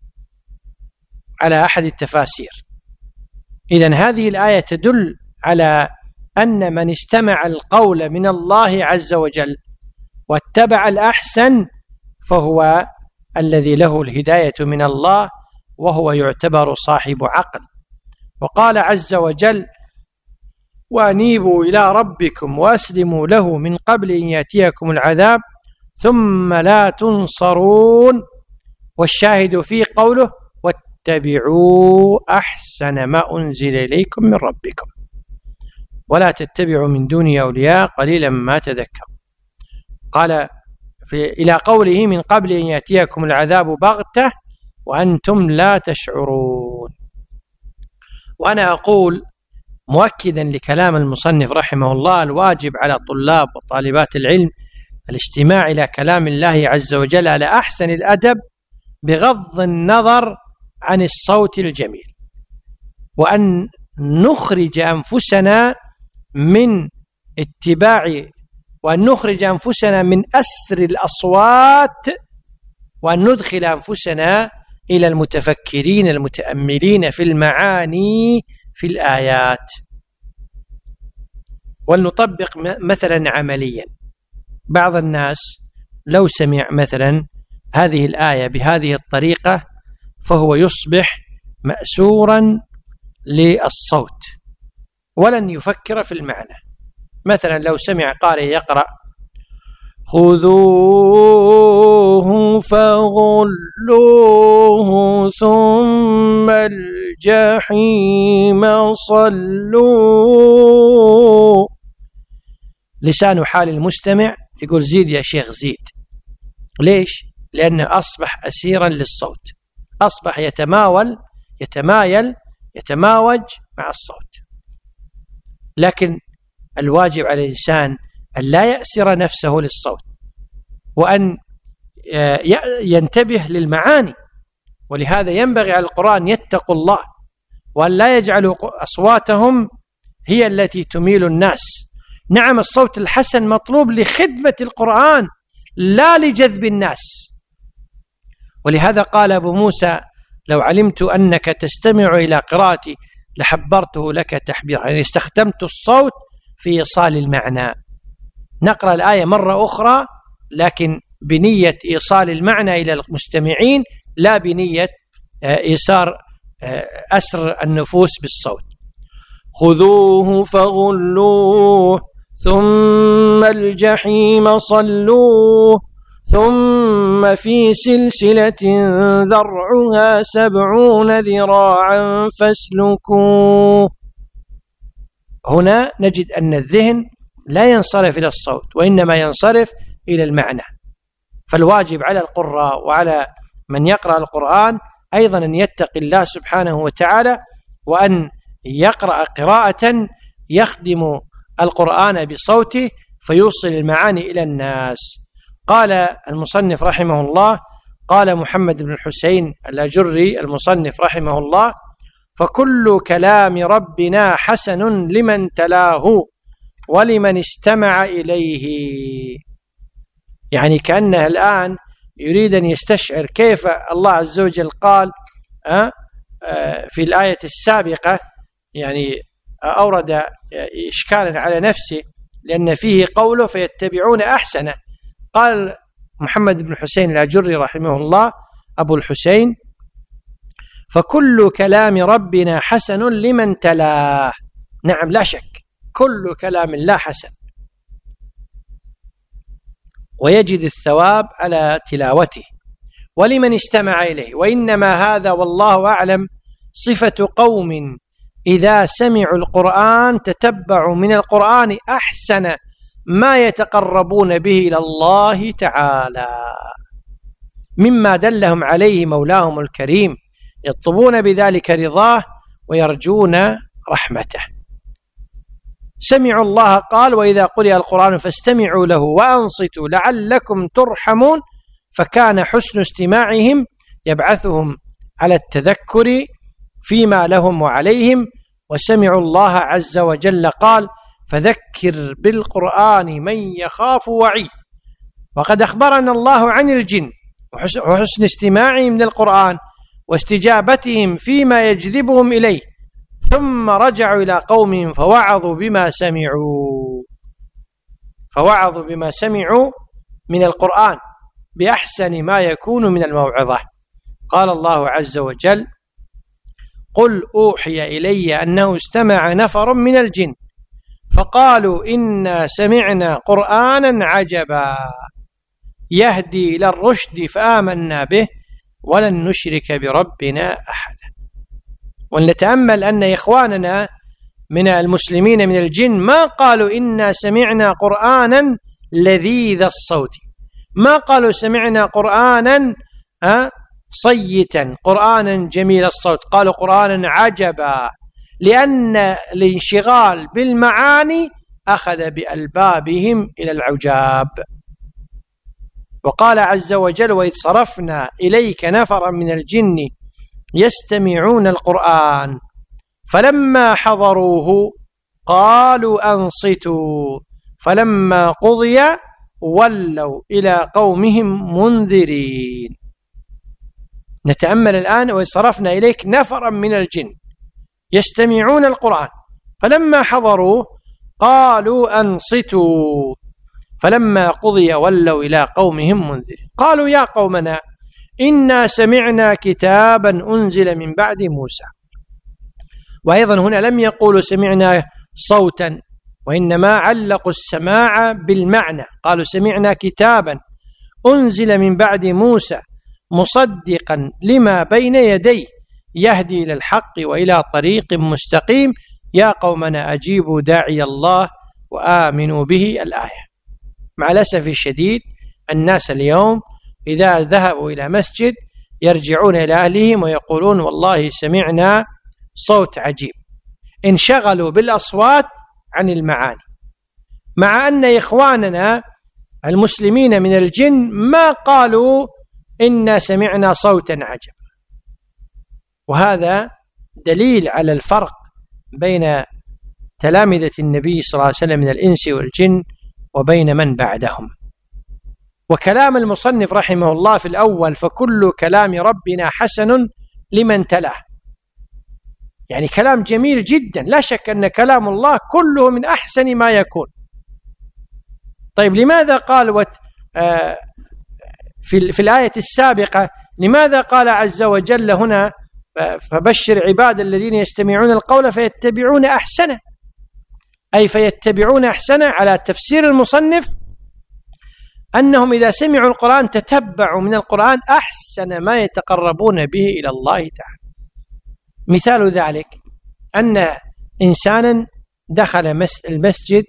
على أحد التفاسير. إذن هذه الآية تدل على أن من استمع القول من الله عز وجل واتبع الأحسن فهو الذي له الهداية من الله، وهو يعتبر صاحب عقل. وقال عز وجل: وأنيبوا إلى ربكم وأسلموا له من قبل أن يأتيكم العذاب ثم لا تنصرون. والشاهد في قوله: واتبعوا أحسن ما أنزل إليكم من ربكم ولا تتبعوا من دونه أولياء قليلا ما تذكرون. قال إلى قوله: من قبل أن يأتيكم العذاب بغتة وأنتم لا تشعرون. وأنا أقول مؤكدا لكلام المصنف رحمه الله: الواجب على طلاب وطالبات العلم الاستماع إلى كلام الله عز وجل على أحسن الأدب بغض النظر عن الصوت الجميل، وأن نخرج أنفسنا من اتباع، وأن نخرج أنفسنا من أسر الأصوات، وأن ندخل أنفسنا إلى المتفكرين المتأملين في المعاني في الآيات. ولنطبق مثلا عمليا. بعض الناس لو سمع مثلا هذه الآية بهذه الطريقة فهو يصبح مأسورا للصوت ولن يفكر في المعنى. مثلا لو سمع قارئ يقرأ خذوه فغلوه ثم الجحيم صلوه، لسان حال المستمع يقول زيد يا شيخ زيد. ليش؟ لأنه أصبح أسيرا للصوت، أصبح يتماوج مع الصوت. لكن الواجب على الإنسان أن لا يأسر نفسه للصوت، وأن ينتبه للمعاني. ولهذا ينبغي على القرآن يتقوا الله، وأن لا يجعلوا أصواتهم هي التي تميل الناس. نعم الصوت الحسن مطلوب لخدمة القرآن لا لجذب الناس. ولهذا قال أبو موسى لو علمت أنك تستمع إلى قراءتي لحبرته لك تحبيرا، يعني استخدمت الصوت في إيصال المعنى. نقرأ الآية مرة أخرى لكن بنية إيصال المعنى إلى المستمعين، لا بنية أسر النفوس بالصوت. خذوه فغلوه ثم الجحيم صلوه ثم في سلسلة ذرعها 70 ذراعا فاسلكوه. هنا نجد أن الذهن لا ينصرف إلى الصوت وإنما ينصرف إلى المعنى. فالواجب على القراء وعلى من يقرأ القرآن أيضا أن يتقي الله سبحانه وتعالى، وأن يقرأ قراءة يخدم القرآن بصوته فيوصل المعاني إلى الناس. قال المصنف رحمه الله، قال محمد بن الحسين الأجري المصنف رحمه الله: فكل كلام ربنا حسن لمن تلاه ولمن استمع إليه. يعني كأنه الآن يريد أن يستشعر كيف الله عز وجل قال في الآية السابقة، يعني أورد إشكالا على نفسه لأن فيه قوله فيتبعون أحسنه. قال محمد بن حسين الأجري رحمه الله أبو الحسين: فكل كلام ربنا حسن لمن تلاه. نعم لا شك كل كلام الله حسن ويجد الثواب على تلاوته، ولمن استمع إليه. وإنما هذا والله أعلم صفة قوم إذا سمعوا القرآن تتبعوا من القرآن أحسن ما يتقربون به إلى الله تعالى مما دلهم عليه مولاهم الكريم، يطلبون بذلك رضاه ويرجون رحمته. سمعوا الله قال: وإذا قرئ القرآن فاستمعوا له وأنصتوا لعلكم ترحمون. فكان حسن استماعهم يبعثهم على التذكر فيما لهم وعليهم. وسمعوا الله عز وجل قال: فذكر بالقرآن من يخاف وعيد. وقد أخبرنا الله عن الجن وحسن استماعهم للقرآن واستجابتهم فيما يجذبهم إليه، ثم رجعوا إلى قومهم فوعظوا بما سمعوا من القرآن بأحسن ما يكون من الموعظة. قال الله عز وجل: قل أوحي إلي أنه استمع نفر من الجن فقالوا إنا سمعنا قرآنا عجبا يهدي إلى الرشد فآمنا به ولن نشرك بربنا أحدا. ولنتأمل أن إخواننا من المسلمين من الجن ما قالوا إنا سمعنا قرآنا لذيذ الصوت، ما قالوا سمعنا قرآنا صيتا، قرآنا جميل الصوت، قالوا قرآنا عجبا، لأن الانشغال بالمعاني أخذ بألبابهم إلى العجاب. وقال عز وجل: وإذ صرفنا إليك نفرا من الجن يستمعون القرآن فلما حضروه قالوا أنصتوا فلما قضي ولوا إلى قومهم منذرين. نتأمل الآن: وإذ صرفنا إليك نفرا من الجن، يستمعون القرآن فلما حضروه قالوا أنصتوا فلما قضي ولوا إلى قومهم منذرين قالوا يا قومنا إنا سمعنا كتابا أنزل من بعد موسى. وأيضا هنا لم يقولوا سمعنا صوتا، وإنما علقوا السماع بالمعنى، قالوا سمعنا كتابا أنزل من بعد موسى مصدقا لما بين يديه يهدي إلى الحق وإلى طريق مستقيم يا قومنا أجيبوا داعي الله وآمنوا به. الآية. مع الأسف الشديد الناس اليوم إذا ذهبوا إلى مسجد يرجعون إلى أهلهم ويقولون والله سمعنا صوت عجيب، انشغلوا بالأصوات عن المعاني، مع أن إخواننا المسلمين من الجن ما قالوا إنا سمعنا صوتا عجبا. وهذا دليل على الفرق بين تلامذة النبي صلى الله عليه وسلم من الإنس والجن وبين من بعدهم. وكلام المصنف رحمه الله في الأول فكل كلام ربنا حسن لمن تلاه، يعني كلام جميل جدا، لا شك أن كلام الله كله من أحسن ما يكون. طيب لماذا قال في الآية السابقة لماذا قال عز وجل هنا فبشر عباد الذين يستمعون القول فيتبعون أحسنه، أي فيتبعون أحسنه على تفسير المصنف أنهم إذا سمعوا القرآن تتبعوا من القرآن أحسن ما يتقربون به إلى الله تعالى. مثال ذلك أن إنسانا دخل المسجد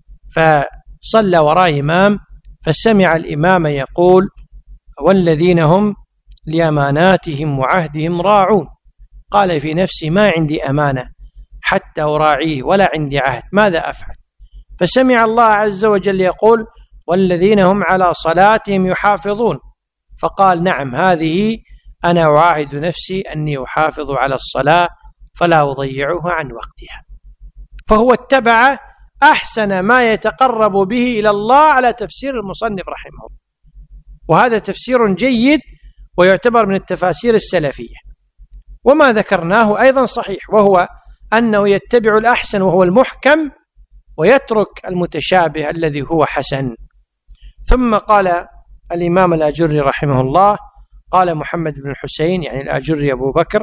فصلى وراء إمام فسمع الإمام يقول والذين هم لأماناتهم وعهدهم راعون، قال في نفسي ما عندي أمانة حتى أراعيه ولا عندي عهد، ماذا أفعل؟ فسمع الله عز وجل يقول والذين هم على صلاتهم يحافظون، فقال نعم هذه أنا أعاهد نفسي أني أحافظ على الصلاة فلا أضيعها عن وقتها. فهو اتبع أحسن ما يتقرب به إلى الله على تفسير المصنف رحمه الله، وهذا تفسير جيد ويعتبر من التفاسير السلفية. وما ذكرناه أيضا صحيح، وهو أنه يتبع الأحسن وهو المحكم ويترك المتشابه الذي هو حسن. ثم قال الإمام الأجري رحمه الله قال محمد بن الحسين، يعني الأجري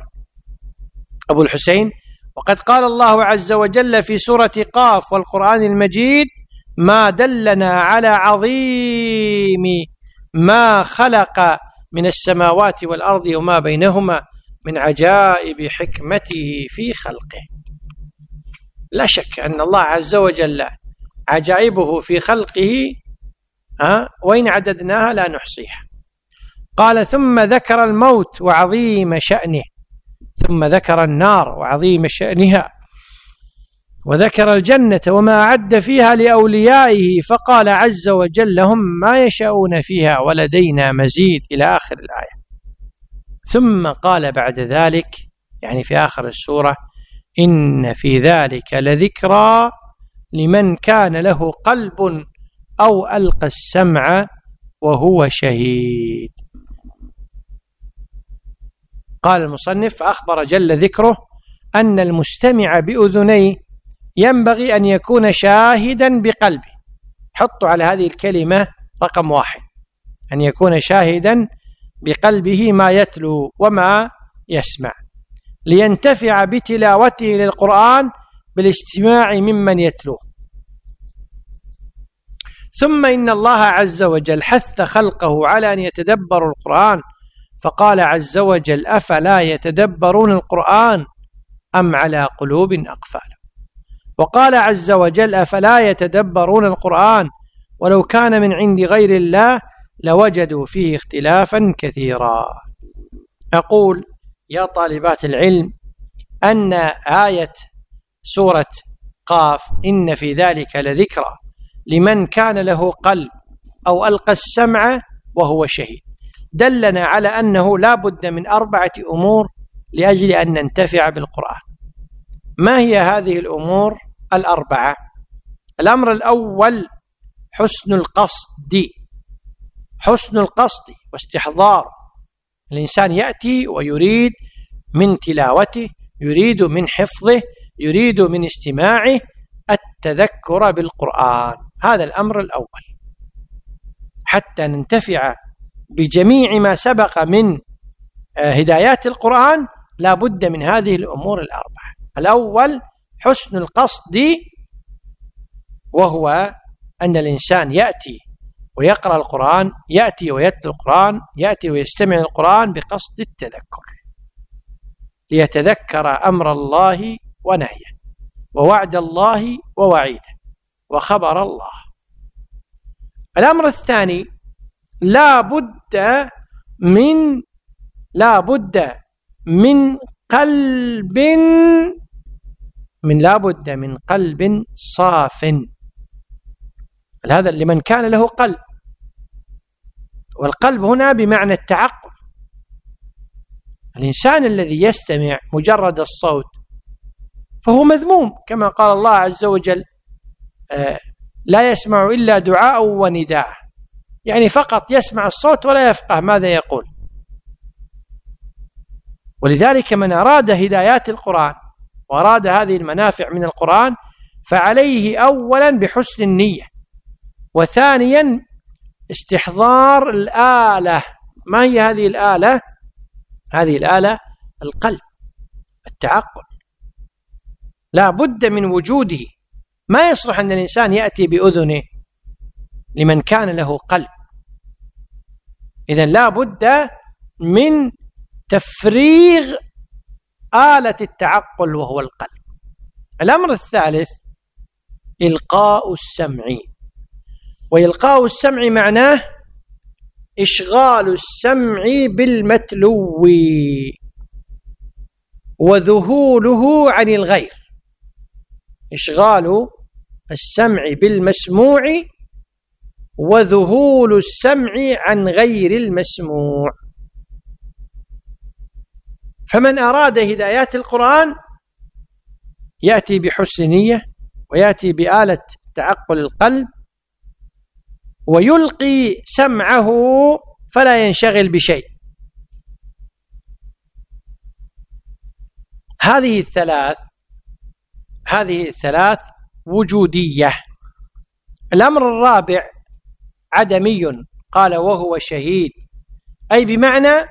أبو الحسين، وقد قال الله عز وجل في سورة قاف والقرآن المجيد ما دلنا على عظيم ما خلق من السماوات والأرض وما بينهما من عجائب حكمته في خلقه. لا شك أن الله عز وجل عجائبه في خلقه وإن عددناها لا نحصيها. قال ثم ذكر الموت وعظيم شأنه، ثم ذكر النار وعظيم شأنها، وذكر الجنة وما أعد فيها لأوليائه، فقال عز وجل لهم ما يشاءون فيها ولدينا مزيد إلى آخر الآية. ثم قال بعد ذلك يعني في آخر السورة إن في ذلك لذكرى لمن كان له قلب أو ألقى السمع وهو شهيد. قال المصنف أخبر جل ذكره أن المستمع بأذنيه ينبغي أن يكون شاهدا بقلبه. حطوا على هذه الكلمة رقم 1، أن يكون شاهدا بقلبه ما يتلو وما يسمع، لينتفع بتلاوته للقرآن بالاستماع ممن يتلوه. ثم إن الله عز وجل حث خلقه على أن يتدبروا القرآن، فقال عز وجل أفلا يتدبرون القرآن أم على قلوب أقفالها. وقال عز وجل أفلا يتدبرون القرآن ولو كان من عند غير الله لوجدوا فيه اختلافا كثيرا. أقول يا طالبات العلم أن آية سورة قاف إن في ذلك لذكرى لمن كان له قلب أو ألقى السمع وهو شهيد دلنا على أنه لا بد من 4 أمور لأجل أن ننتفع بالقرآن. ما هي هذه الأمور 4؟ الأمر الأول حسن القصد واستحضار. الإنسان يأتي ويريد من تلاوته يريد من حفظه، يريد من استماعه التذكر بالقرآن. هذا الأمر الأول. حتى ننتفع بجميع ما سبق من هدايات القرآن لا بد من هذه الأمور الأربعة. الأول حسن القصد، وهو أن الإنسان يأتي ويقرأ القرآن، يأتي ويتلو القرآن، يأتي ويستمع القرآن بقصد التذكر، ليتذكر أمر الله ونهيه، ووعد الله ووعيده، وخبر الله. الأمر الثاني لا بد من قلب صاف. هذا لمن كان له قلب، والقلب هنا بمعنى التعقل. الإنسان الذي يستمع مجرد الصوت فهو مذموم، كما قال الله عز وجل: لا يسمع إلا دعاء ونداء، يعني فقط يسمع الصوت ولا يفقه ماذا يقول. ولذلك من أراد هدايات القرآن وأراد هذه المنافع من القرآن فعليه أولا بحسن النية، وثانيا استحضار الآلة. ما هي هذه الآلة؟ هذه الآلة القلب، التعقل، لا بد من وجوده. ما يصلح أن الإنسان يأتي بأذنه لمن كان له قلب. إذن لا بد من تفريغ آلة التعقل وهو القلب. الأمر الثالث إلقاء السمع، وإلقاء السمع معناه إشغال السمع بالمتلو وذهوله عن الغير. إشغال السمع بالمسموع وذهول السمع عن غير المسموع. فمن أراد هدايات القرآن يأتي بحسن نية، ويأتي بآلة تعقل القلب، ويلقي سمعه فلا ينشغل بشيء. هذه الثلاث وجودية. الأمر الرابع عدمي، قال وهو شهيد، أي بمعنى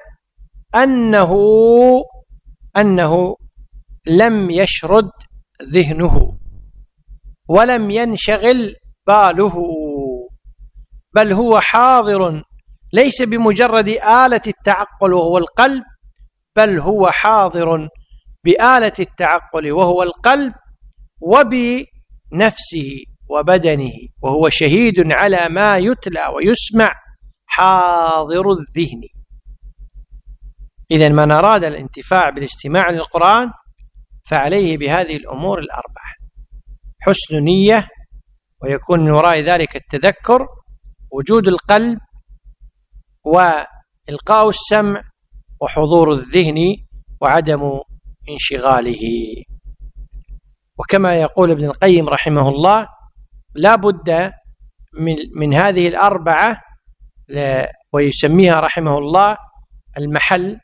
أنه لم يشرد ذهنه ولم ينشغل باله، بل هو حاضر، ليس بمجرد آلة التعقل وهو القلب، بل هو حاضر بآلة التعقل وهو القلب وبنفسه وبدنه، وهو شهيد على ما يتلى ويسمع، حاضر الذهن. إذن من أراد الانتفاع بالاستماع للقرآن فعليه بهذه الأمور الأربعة: حسن نية، ويكون من وراء ذلك التذكر، وجود القلب، وإلقاء السمع، وحضور الذهن، وعدم انشغاله. وكما يقول ابن القيم رحمه الله: لا بد من هذه الأربعة، ويسميها رحمه الله المحل،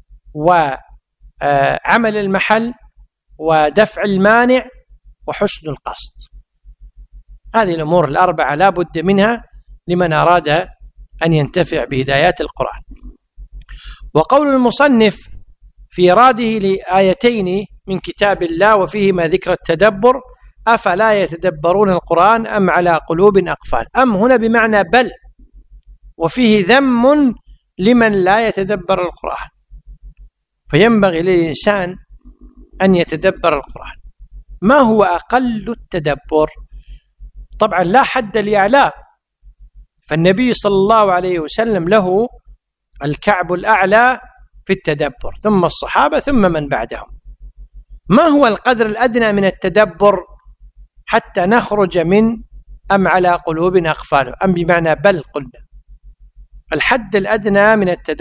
وعمل المحل، ودفع المانع، وحسن القصد. هذه الأمور الأربعة لا بد منها لمن أراد أن ينتفع بهدايات القرآن. وقول المصنف في راده لآيتين من كتاب الله وفيهما ذكر التدبر: أفلا يتدبرون القرآن أم على قلوب أقفال. أم هنا بمعنى بل، وفيه ذم لمن لا يتدبر القرآن، فينبغي للإنسان أن يتدبر القرآن. ما هو أقل التدبر؟ طبعا لا حد لأعلاه، فالنبي صلى الله عليه وسلم له الكعب الأعلى في التدبر، ثم الصحابة، ثم من بعدهم. ما هو القدر الأدنى من التدبر حتى نخرج من أم على قلوب أقفال؟ أم بمعنى بل قلنا. الحد الأدنى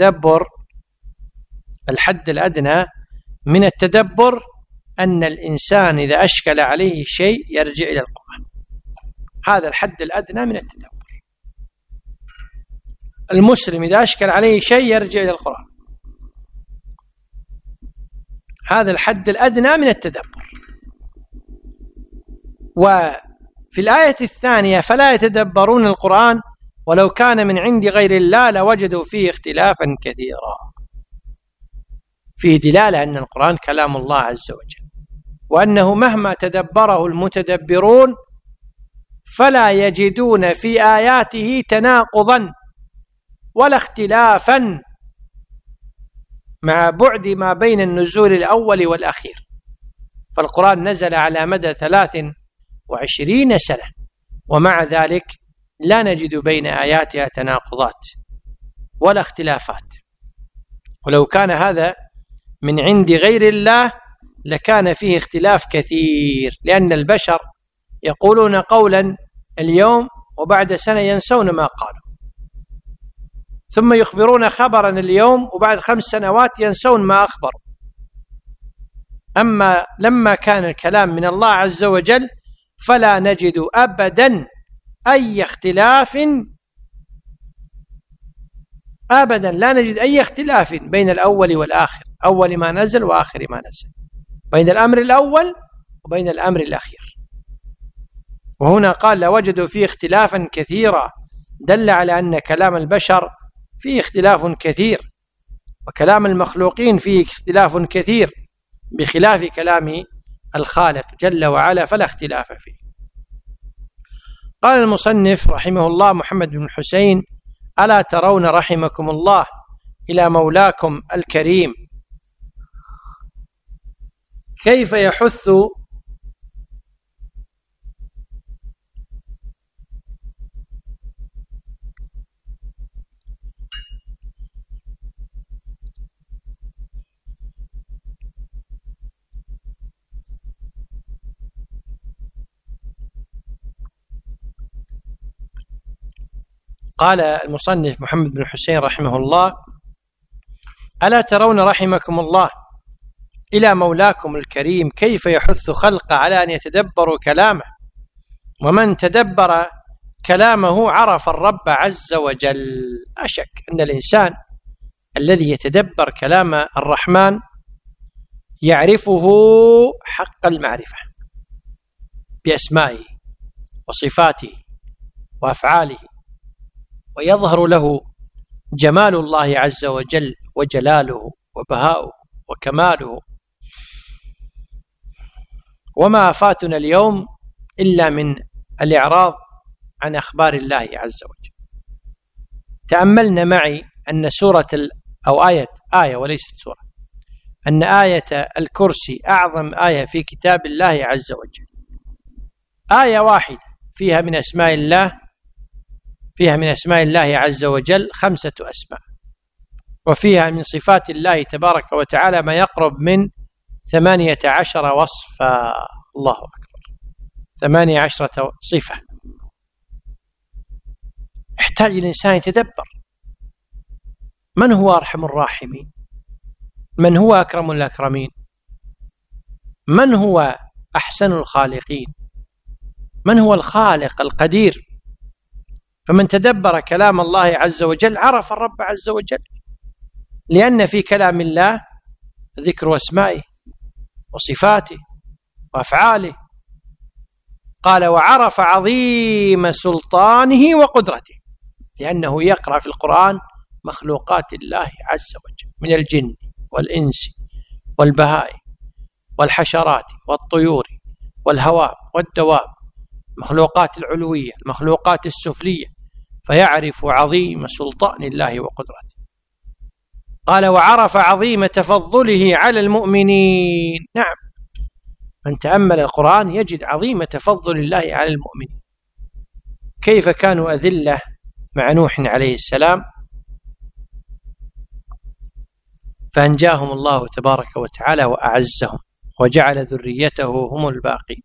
من التدبر أن الإنسان إذا أشكل عليه شيء يرجع إلى القرآن. هذا الحد الأدنى من التدبر. المسلم إذا أشكل عليه شيء يرجع إلى القرآن. هذا الحد الأدنى من التدبر. وفي الآية الثانية فلا يتدبرون القرآن ولو كان من عند غير الله لوجدوا فيه اختلافا كثيرا. فيه دلالة أن القرآن كلام الله عز وجل، وأنه مهما تدبره المتدبرون فلا يجدون في آياته تناقضا ولا اختلافا مع بعد ما بين النزول الأول والأخير. فالقرآن نزل على مدى 23 سنة، ومع ذلك لا نجد بين آياتها تناقضات ولا اختلافات. ولو كان هذا من عند غير الله لكان فيه اختلاف كثير، لأن البشر يقولون قولا اليوم وبعد سنة ينسون ما قالوا، ثم يخبرون خبرا اليوم وبعد 5 سنوات ينسون ما أخبروا. أما لما كان الكلام من الله عز وجل فلا نجد أبدا أي اختلاف، أبدا لا نجد أي اختلاف بين الأول والآخر، أول ما نزل وآخر ما نزل، بين الأمر الأول وبين الأمر الأخير. وهنا قال لوجدوا فيه اختلافا كثيرا، دل على أن كلام البشر فيه اختلاف كثير، وكلام المخلوقين فيه اختلاف كثير بخلاف كلام الخالق جل وعلا، فلا اختلاف فيه. قال المصنف رحمه الله محمد بن الحسين: ألا ترون رحمكم الله إلى مولاكم الكريم كيف يحث قال المصنف محمد بن الحسين رحمه الله: ألا ترون رحمكم الله إلى مولاكم الكريم كيف يحث خلقه على أن يتدبروا كلامه، ومن تدبر كلامه عرف الرب عز وجل. لا شك أن الإنسان الذي يتدبر كلام الرحمن يعرفه حق المعرفة بأسمائه وصفاته وأفعاله، ويظهر له جمال الله عز وجل وجلاله وبهاؤه وكماله. وما أفاتنا اليوم إلا من الإعراض عن أخبار الله عز وجل. تأملنا معي أن سورة أو آية وليست سورة، أن آية الكرسي أعظم آية في كتاب الله عز وجل. آية واحدة فيها من أسماء الله عز وجل 5 أسماء، وفيها من صفات الله تبارك وتعالى ما يقرب من 18 وصفا. الله أكبر، 18 صفة. يحتاج الإنسان يتدبر من هو أرحم الراحمين، من هو أكرم الأكرمين، من هو أحسن الخالقين، من هو الخالق القدير. فمن تدبر كلام الله عز وجل عرف الرب عز وجل، لأن في كلام الله ذكر أسمائه وصفاته وأفعاله. قال: وعرف عظيم سلطانه وقدرته، لأنه يقرأ في القرآن مخلوقات الله عز وجل من الجن والإنس والبهائم والحشرات والطيور والهواء والدواب، مخلوقات العلوية المخلوقات السفلية، فيعرف عظيم سلطان الله وقدرته. قال: وعرف عظيم تفضله على المؤمنين. نعم، من تأمل القرآن يجد عظيم تفضل الله على المؤمنين، كيف كانوا أذلة مع نوح عليه السلام فأنجاهم الله تبارك وتعالى وأعزهم وجعل ذريته هم الباقين.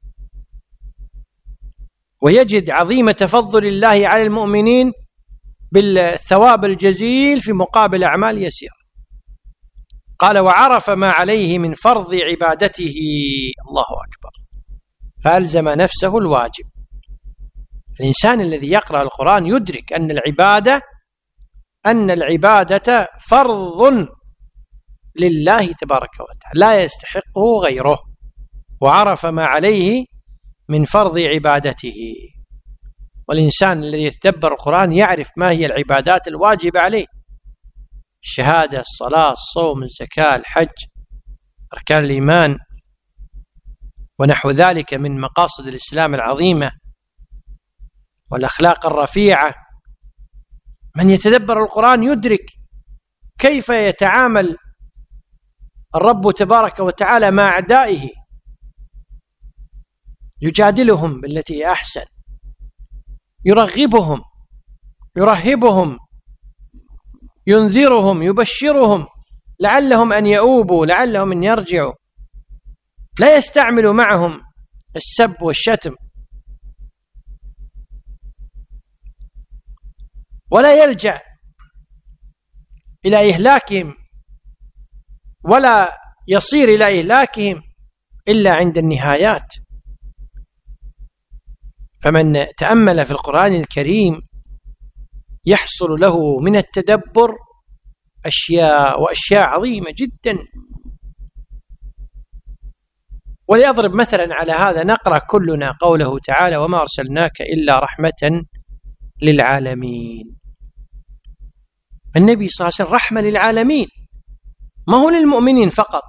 ويجد عظيم تفضل الله على المؤمنين بالثواب الجزيل في مقابل أعمال يسيرة. قال: وعرف ما عليه من فرض عبادته. الله أكبر، فألزم نفسه الواجب. الإنسان الذي يقرأ القرآن يدرك أن العبادة فرض لله تبارك وتعالى لا يستحقه غيره، وعرف ما عليه من فرض عبادته. والإنسان الذي يتدبر القرآن يعرف ما هي العبادات الواجبة عليه: الشهادة، الصلاة، الصوم، الزكاة، الحج، أركان الإيمان، ونحو ذلك من مقاصد الإسلام العظيمة والأخلاق الرفيعة. من يتدبر القرآن يدرك كيف يتعامل الرب تبارك وتعالى مع أعدائه، يجادلهم بالتي هي أحسن، يرغبهم، يرهبهم، ينذرهم، يبشرهم لعلهم أن يؤوبوا، لعلهم أن يرجعوا. لا يستعمل معهم السب والشتم، ولا يلجأ إلى إهلاكهم، ولا يصير إلى إهلاكهم إلا عند النهايات. فمن تأمل في القرآن الكريم يحصل له من التدبر وأشياء عظيمة جدا. وليضرب مثلا على هذا نقرأ كلنا قوله تعالى: وما أرسلناك إلا رحمة للعالمين. النبي صلى الله عليه وسلم رحمة للعالمين، ما هو للمؤمنين فقط،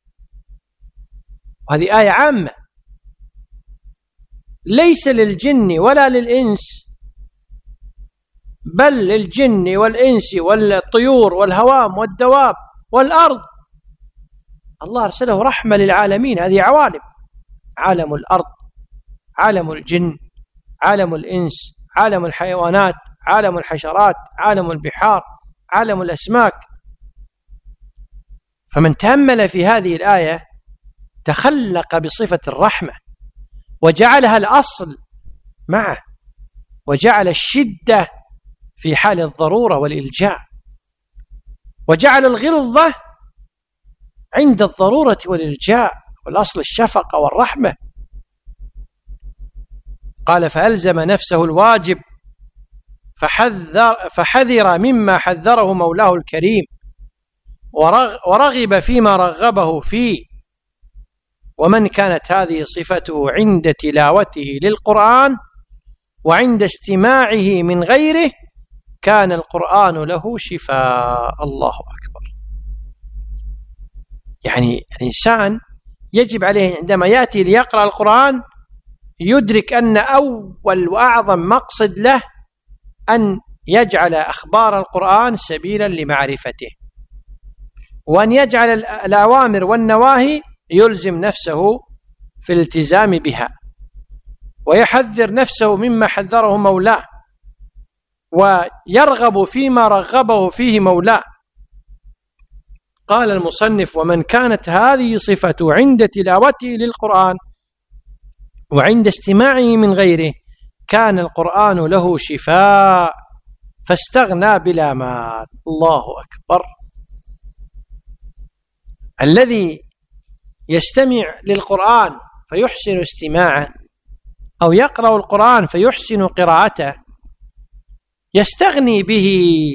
وهذه آية عامة، ليس للجن ولا للإنس، بل للجن والإنس والطيور والهوام والدواب والأرض. الله أرسله رحمة للعالمين. هذه عوالم: عالم الأرض، عالم الجن، عالم الإنس، عالم الحيوانات، عالم الحشرات، عالم البحار، عالم الأسماك. فمن تأمل في هذه الآية تخلق بصفة الرحمة وجعلها الأصل معه، وجعل الشدة في حال الضرورة والإلجاء، وجعل الغلظة عند الضرورة والإلجاء، والأصل الشفقة والرحمة. قال: فألزم نفسه الواجب فحذر مما حذره مولاه الكريم، ورغب فيما رغبه فيه. ومن كانت هذه صفته عند تلاوته للقرآن وعند استماعه من غيره كان القرآن له شفاء. الله أكبر. يعني الإنسان يجب عليه عندما يأتي ليقرأ القرآن يدرك أن أول وأعظم مقصد له أن يجعل أخبار القرآن سبيلا لمعرفته، وأن يجعل الأوامر والنواهي يلزم نفسه في الالتزام بها، ويحذر نفسه مما حذره مولاه، ويرغب فيما رغبه فيه مولاه. قال المصنف: ومن كانت هذه صفته عند تلاوته للقرآن وعند استماعه من غيره كان القرآن له شفاء فاستغنى بلا مال. الله أكبر. الذي يستمع للقرآن فيحسن استماعه، أو يقرأ القرآن فيحسن قراءته، يستغني به.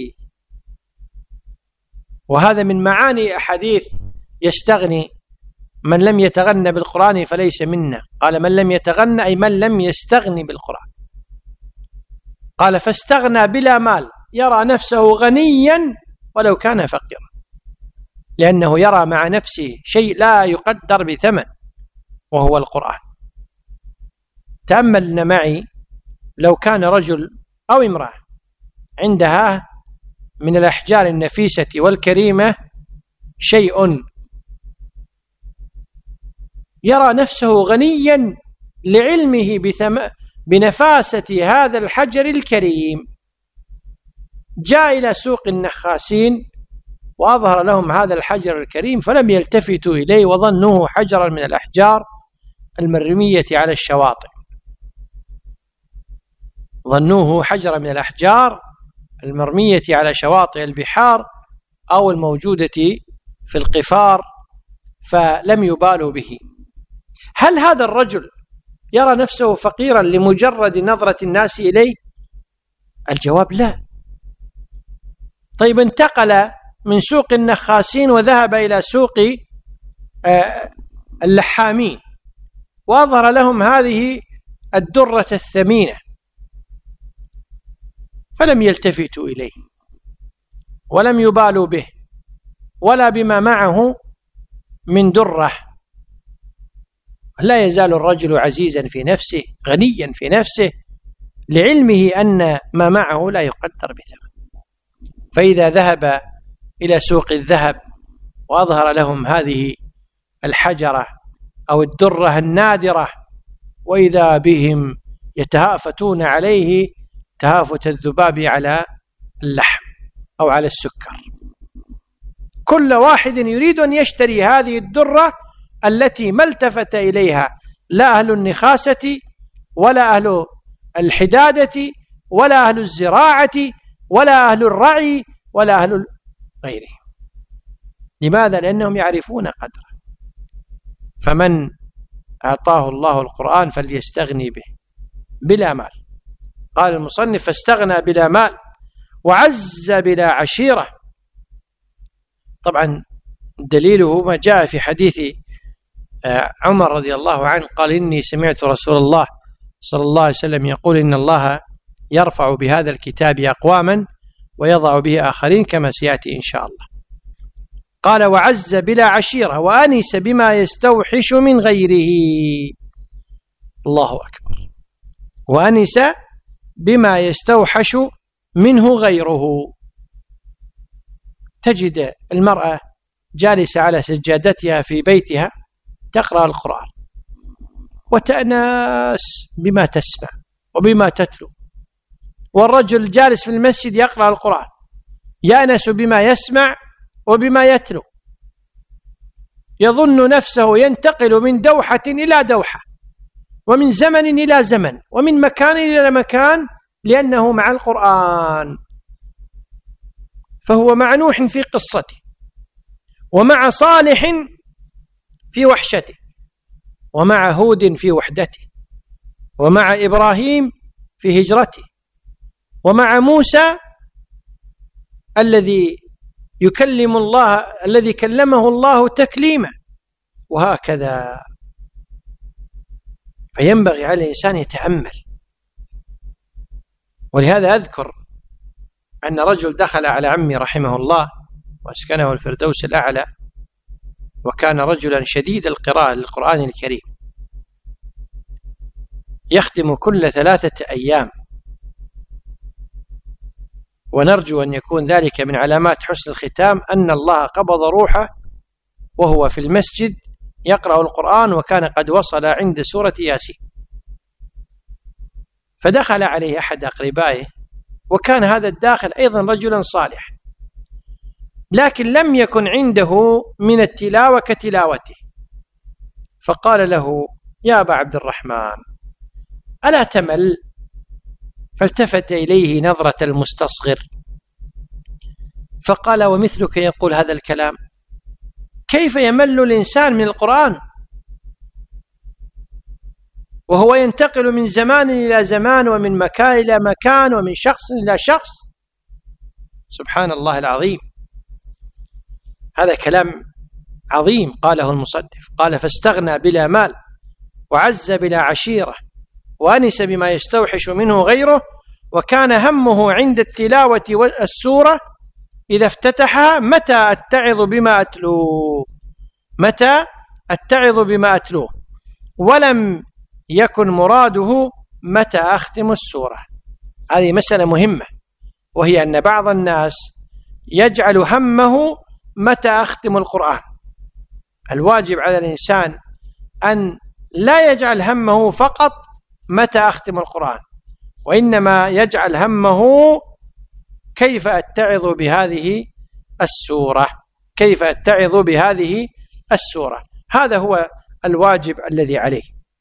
وهذا من معاني أحاديث يستغني: من لم يتغنى بالقرآن فليس منا. قال: من لم يتغنى أي من لم يستغني بالقرآن. قال: فاستغنى بلا مال، يرى نفسه غنيا ولو كان فقيرا، لأنه يرى مع نفسه شيء لا يقدر بثمن وهو القرآن. تأملنا معي لو كان رجل أو امرأة عندها من الأحجار النفيسة والكريمة شيء، يرى نفسه غنيا لعلمه بنفاسة هذا الحجر الكريم، جاء إلى سوق النخاسين وأظهر لهم هذا الحجر الكريم فلم يلتفتوا إليه وظنوه حجرا من الأحجار المرمية على الشواطئ، ظنوه حجرا من الأحجار المرمية على شواطئ البحار أو الموجودة في القفار، فلم يبالوا به. هل هذا الرجل يرى نفسه فقيرا لمجرد نظرة الناس إليه؟ الجواب لا. طيب انتقل من سوق النخاسين وذهب إلى سوق اللحامين وأظهر لهم هذه الدرة الثمينة، فلم يلتفتوا إليه ولم يبالوا به ولا بما معه من درة. لا يزال الرجل عزيزا في نفسه غنيا في نفسه لعلمه أن ما معه لا يقدر بثمن. فإذا ذهب إلى سوق الذهب وأظهر لهم هذه الحجرة أو الدرة النادرة، وإذا بهم يتهافتون عليه تهافت الذباب على اللحم أو على السكر. كل واحد يريد أن يشتري هذه الدرة التي ما التفت إليها لا أهل النخاسة ولا أهل الحدادة ولا أهل الزراعة ولا أهل الرعي ولا أهل غيره. لماذا؟ لأنهم يعرفون قدره. فمن أعطاه الله القرآن فليستغني به بلا مال. قال المصنف: فاستغنى بلا مال وعز بلا عشيرة. طبعا دليله ما جاء في حديث عمر رضي الله عنه قال: إني سمعت رسول الله صلى الله عليه وسلم يقول: إن الله يرفع بهذا الكتاب أقواما ويضع به آخرين كما سيأتي إن شاء الله. قال: وعز بلا عشيرة وأنس بما يستوحش من غيره. الله أكبر. وأنس بما يستوحش منه غيره. تجد المرأة جالسة على سجادتها في بيتها تقرأ القرآن وتأنس بما تسمع وبما تتلو، والرجل جالس في المسجد يقرأ القرآن يأنس بما يسمع وبما يتلو، يظن نفسه ينتقل من دوحة إلى دوحة ومن زمن إلى زمن ومن مكان إلى مكان لأنه مع القرآن. فهو مع نوح في قصته، ومع صالح في وحشته، ومع هود في وحدته، ومع إبراهيم في هجرته، ومع موسى الذي يكلم الله الذي كلمه الله تكليما، وهكذا. فينبغي على الإنسان يتأمل. ولهذا أذكر أن رجل دخل على عمي رحمه الله واسكنه الفردوس الأعلى، وكان رجلا شديد القراءة للقرآن الكريم، يختم كل 3 أيام، ونرجو أن يكون ذلك من علامات حسن الختام أن الله قبض روحه وهو في المسجد يقرأ القرآن، وكان قد وصل عند سورة ياسين. فدخل عليه أحد أقربائه، وكان هذا الداخل أيضا رجلا صالح، لكن لم يكن عنده من التلاوة كتلاوته، فقال له: يا أبا عبد الرحمن ألا تمل؟ فالتفت إليه نظرة المستصغر فقال: ومثلك يقول هذا الكلام؟ كيف يمل الإنسان من القرآن وهو ينتقل من زمان إلى زمان ومن مكان إلى مكان ومن شخص إلى شخص؟ سبحان الله العظيم. هذا كلام عظيم قاله المصنف. قال: فاستغنى بلا مال وعز بلا عشيرة وأنس بما يستوحش منه غيره، وكان همه عند التلاوة والسورة إذا افتتحها: متى أتعظ بما أتلوه، متى أتعظ بما أتلوه، ولم يكن مراده متى أختم السورة. هذه مسألة مهمة، وهي أن بعض الناس يجعل همه متى أختم القرآن. الواجب على الإنسان أن لا يجعل همه فقط متى أختم القرآن، وإنما يجعل همه كيف أتعظ بهذه السورة، كيف أتعظ بهذه السورة. هذا هو الواجب الذي عليه.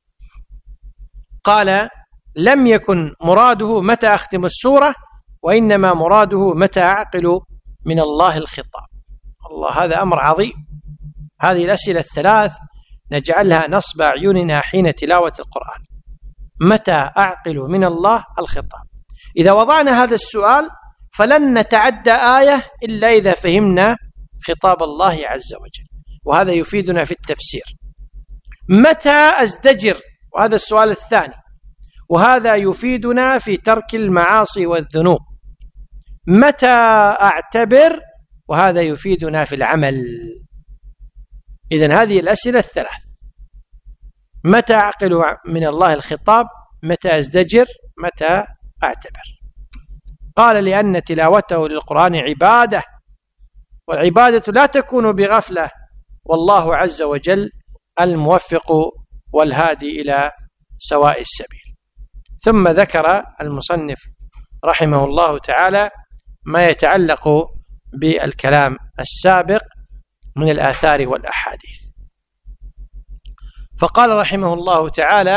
قال: لم يكن مراده متى أختم السورة، وإنما مراده متى أعقل من الله الخطاب. الله، هذا أمر عظيم. هذه الأسئلة الثلاث نجعلها نصب أعيننا حين تلاوة القرآن: متى أعقل من الله الخطاب؟ إذا وضعنا هذا السؤال فلن نتعدى آية إلا إذا فهمنا خطاب الله عز وجل. وهذا يفيدنا في التفسير. متى أزدجر؟ وهذا السؤال الثاني، وهذا يفيدنا في ترك المعاصي والذنوب. متى أعتبر؟ وهذا يفيدنا في العمل. إذن هذه الأسئلة الثلاث: متى أعقل من الله الخطاب؟ متى أزدجر؟ متى أعتبر؟ قال: لأن تلاوته للقرآن عبادة، والعبادة لا تكون بغفلة، والله عز وجل الموفق والهادي إلى سواء السبيل. ثم ذكر المصنف رحمه الله تعالى ما يتعلق بالكلام السابق من الآثار والأحاديث. فقال رحمه الله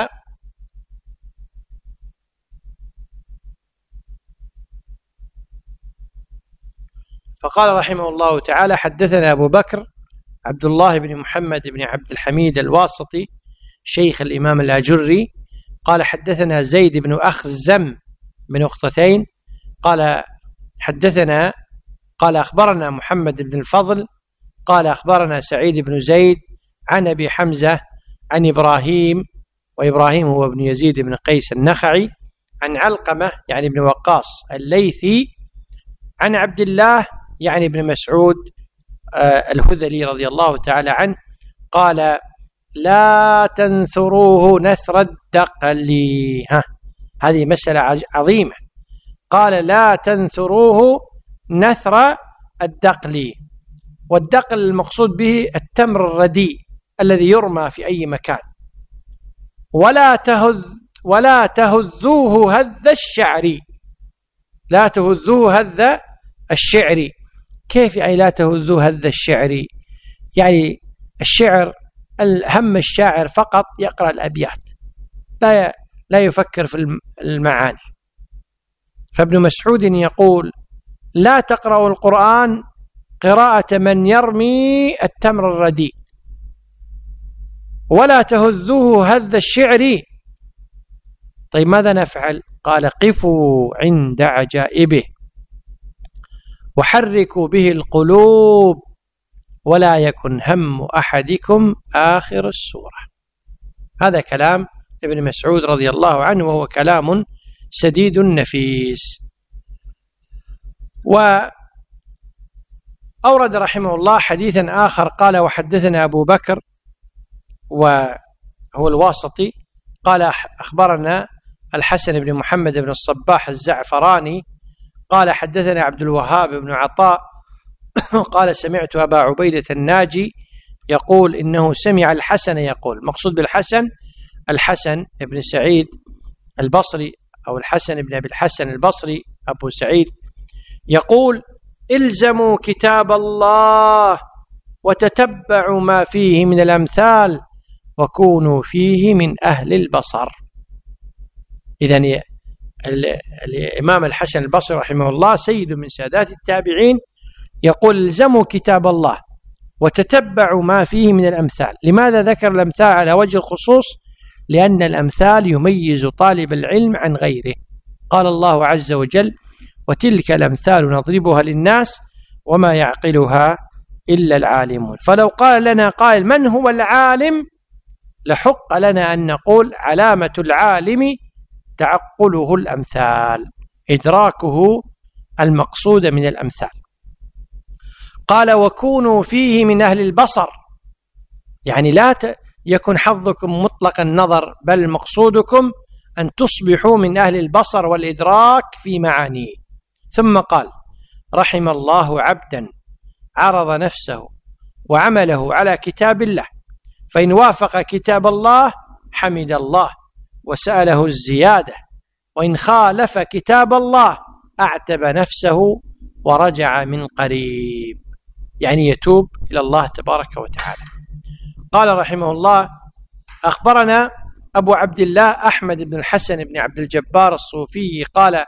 تعالى: حدثنا أبو بكر عبد الله بن محمد بن عبد الحميد الواسطي شيخ الإمام الأجري قال: حدثنا زيد بن أخزم بن أختتين قال أخبرنا محمد بن الفضل قال أخبرنا سعيد بن زيد عن أبي حمزة عن إبراهيم، وإبراهيم هو ابن يزيد بن قيس النخعي، عن علقمة يعني ابن وقاص الليثي، عن عبد الله يعني ابن مسعود الهذلي رضي الله تعالى عنه قال: لا تنثروه نثر الدقل. هذه مسألة عظيمة. قال: لا تنثروه نثر الدقل. والدقل المقصود به التمر الرديء الذي يرمى في أي مكان. ولا تهذوه هذ الشعر. لا تهذوه هذ الشعر. كيف يعني لا تهذوه هذ الشعر؟ يعني الشعر هم الشاعر فقط يقرأ الأبيات، لا يفكر في المعاني. فابن مسعود يقول: لا تقرأوا القرآن قراءة من يرمي التمر الرديء، ولا تهذوه هذ الشعر. طيب ماذا نفعل؟ قال: قفوا عند عجائبه وحركوا به القلوب، ولا يكن هم أحدكم آخر السورة. هذا كلام ابن مسعود رضي الله عنه، وهو كلام سديد نفيس. وأورد رحمه الله حديثا آخر قال: وحدثنا أبو بكر وهو الواسطي قال أخبرنا الحسن بن محمد بن الصباح الزعفراني قال: حدثنا عبد الوهاب بن عطاء قال: سمعت أبا عبيدة الناجي يقول إنه سمع الحسن يقول. مقصود بالحسن الحسن بن سعيد البصري، أو الحسن بن أبي الحسن البصري أبو سعيد، يقول: إلزموا كتاب الله وتتبعوا ما فيه من الأمثال وكونوا فيه من أهل البصر. إذن الإمام الحسن البصري رحمه الله سيد من سادات التابعين يقول: الزموا كتاب الله وتتبعوا ما فيه من الأمثال. لماذا ذكر الأمثال على وجه الخصوص؟ لأن الأمثال يميز طالب العلم عن غيره. قال الله عز وجل: وتلك الأمثال نضربها للناس وما يعقلها إلا العالمون. فلو قال لنا قائل: من هو العالم؟ لحق لنا أن نقول: علامة العالم تعقله الأمثال، إدراكه المقصود من الأمثال. قال: وكونوا فيه من أهل البصر، يعني لا يكن حظكم مطلق النظر، بل مقصودكم أن تصبحوا من أهل البصر والإدراك في معانيه. ثم قال: رحم الله عبدا عرض نفسه وعمله على كتاب الله، فإن وافق كتاب الله حمد الله وسأله الزيادة، وإن خالف كتاب الله أعتب نفسه ورجع من قريب، يعني يتوب إلى الله تبارك وتعالى. قال رحمه الله: أخبرنا أبو عبد الله أحمد بن الحسن بن عبد الجبار الصوفي قال: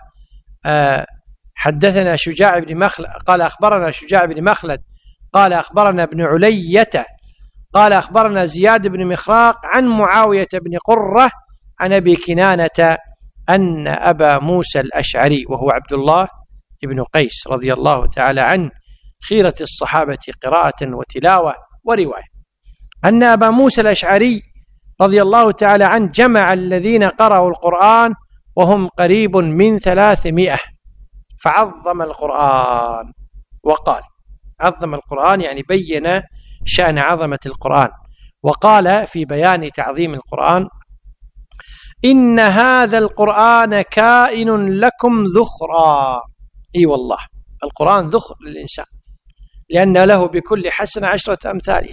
حدثنا شجاع بن مخلد قال أخبرنا شجاع بن مخلد قال أخبرنا ابن علية قال أخبرنا زياد بن مخراق عن معاوية بن قرة عن أبي كنانة أن أبا موسى الأشعري وهو عبد الله بن قيس رضي الله تعالى عنه خيرة الصحابة قراءة وتلاوة ورواية، أن أبا موسى الأشعري رضي الله تعالى عنه جمع الذين قرأوا القرآن وهم قريب من 300، فعظم القرآن وقال، عظم القرآن يعني بين شأن عظمة القرآن، وقال في بيان تعظيم القرآن: إن هذا القرآن كائن لكم ذخرا. أي والله القرآن ذخر للإنسان، لأن له بكل حسنة 10 أمثالها.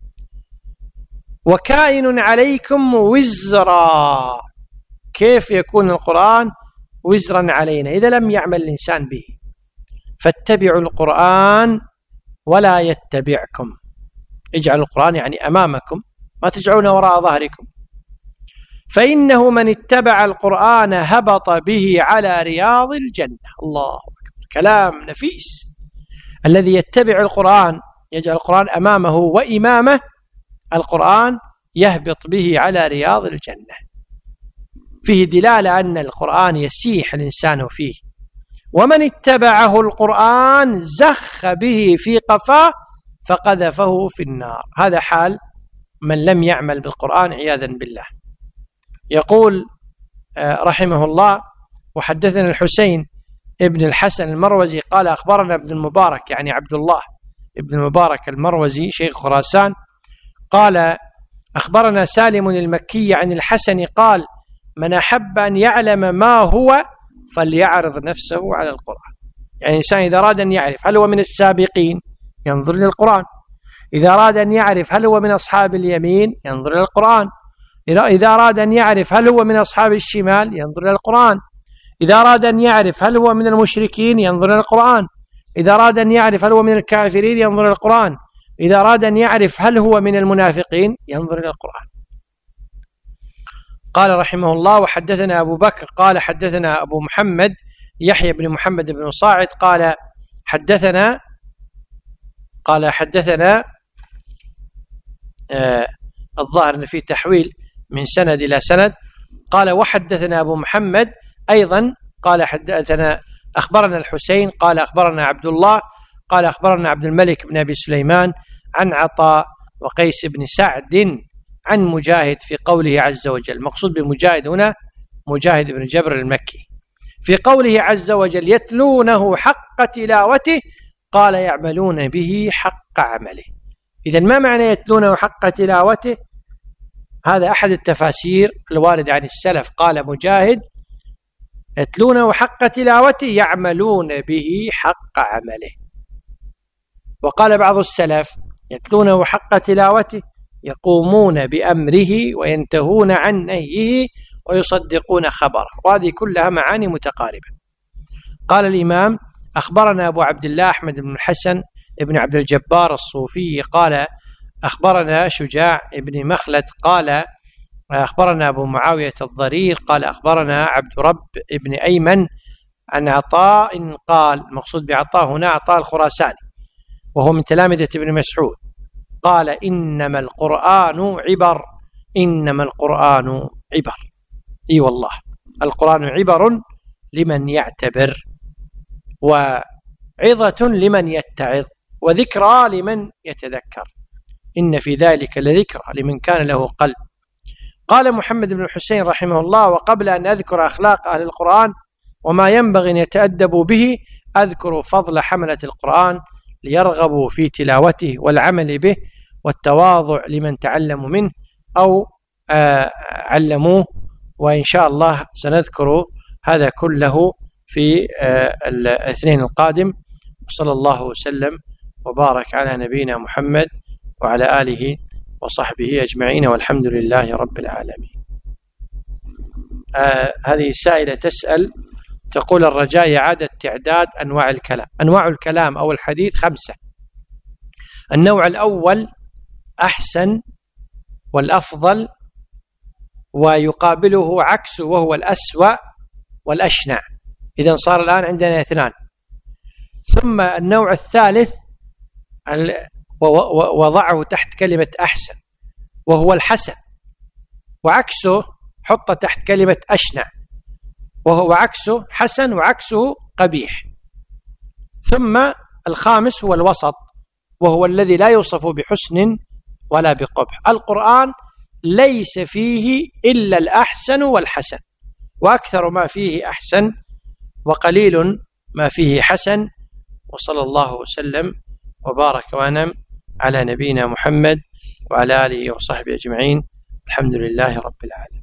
وكائن عليكم وزرا، كيف يكون القرآن وزرا علينا إذا لم يعمل الإنسان به؟ فاتبعوا القرآن ولا يتبعكم، اجعلوا القرآن يعني أمامكم، ما تجعلونه وراء ظهركم، فإنه من اتبع القرآن هبط به على رياض الجنة. الله أكبر، كلام نفيس. الذي يتبع القرآن يجعل القرآن أمامه وإمامه، القرآن يهبط به على رياض الجنة. فيه دلالة أن القرآن يسيح الإنسان فيه. ومن اتبعه القرآن زخ به في قفاه فقذفه في النار. هذا حال من لم يعمل بالقرآن عياذا بالله. يقول رحمه الله: وحدثنا الحسين ابن الحسن المروزي قال أخبرنا ابن المبارك، يعني عبد الله ابن المبارك المروزي شيخ خراسان، قال أخبرنا سالم المكي عن الحسن قال: من أحب أن يعلم ما هو فليعرض نفسه على القرآن. يعني الإنسان إذا أراد أن يعرف هل هو من السابقين ينظر للقرآن، إذا أراد أن يعرف هل هو من أصحاب اليمين ينظر إلى القرآن، إذا أراد أن يعرف هل هو من أصحاب الشمال ينظر إلى القرآن، إذا أراد أن يعرف هل هو من المشركين ينظر إلى القرآن، إذا أراد أن يعرف هل هو من الكافرين ينظر إلى القرآن، إذا أراد أن يعرف هل هو من المنافقين ينظر إلى القرآن. قال رحمه الله: وحدثنا أبو بكر قال حدثنا أبو محمد يحيى بن محمد بن صاعد قال حدثنا الظاهر أن في تحويل من سند إلى سند. قال وحدثنا أبو محمد أيضا قال حدثنا أخبرنا الحسين قال أخبرنا عبد الله قال أخبرنا عبد الملك بن أبي سليمان عن عطاء وقيس بن سعد عن مجاهد في قوله عز وجل. مقصود بمجاهد هنا مجاهد بن جبر المكي، في قوله عز وجل: يتلونه حق تلاوته، قال يعملون به حق عمله. إذن ما معنى يتلونه حق تلاوته؟ هذا أحد التفاسير الوارد عن السلف. قال مجاهد: يتلونه حق تلاوته يعملون به حق عمله. وقال بعض السلف: يتلونه حق تلاوته يقومون بأمره وينتهون عن نهيه ويصدقون خبره. وهذه كلها معاني متقاربة. قال الإمام: أخبرنا أبو عبد الله أحمد بن الحسن ابن عبد الجبار الصوفي قال أخبرنا شجاع ابن مخلد قال أخبرنا أبو معاوية الضرير قال أخبرنا عبد رب ابن أيمن عن عطاء قال، المقصود بعطاء هنا عطاء الخراساني وهو من تلامذة ابن مسعود، قال: إنما القرآن عبر، إنما القرآن عبر. إي والله القرآن عبر لمن يعتبر، وعظة لمن يتعظ، وذكرى لمن يتذكر، إن في ذلك لذكرى لمن كان له قلب. قال محمد بن الحسين رحمه الله: وقبل أن أذكر أخلاق أهل القرآن وما ينبغي أن يتأدبوا به، أذكر فضل حملة القرآن ليرغبوا في تلاوته والعمل به، والتواضع لمن تعلموا منه أو علموه. وإن شاء الله سنذكر هذا كله في الاثنين القادم. صلى الله وسلم وبارك على نبينا محمد وعلى آله وصحبه أجمعين، والحمد لله رب العالمين. هذه سائلة تسأل تقول: الرجاء إعادة تعداد أنواع الكلام. أنواع الكلام أو الحديث 5. النوع الأول أحسن والأفضل، ويقابله عكسه وهو الأسوأ والأشنع. إذن صار الآن عندنا 2. ثم النوع الثالث وضعه تحت كلمة أحسن وهو الحسن، وعكسه حط تحت كلمة أشنع وهو عكسه حسن وعكسه قبيح. ثم الخامس هو الوسط، وهو الذي لا يوصف بحسن ولا بقبح. القرآن ليس فيه إلا الأحسن والحسن، وأكثر ما فيه أحسن وقليل ما فيه حسن. وصلى الله وسلم وبارك وأنعم على نبينا محمد وعلى آله وصحبه أجمعين. الحمد لله رب العالمين.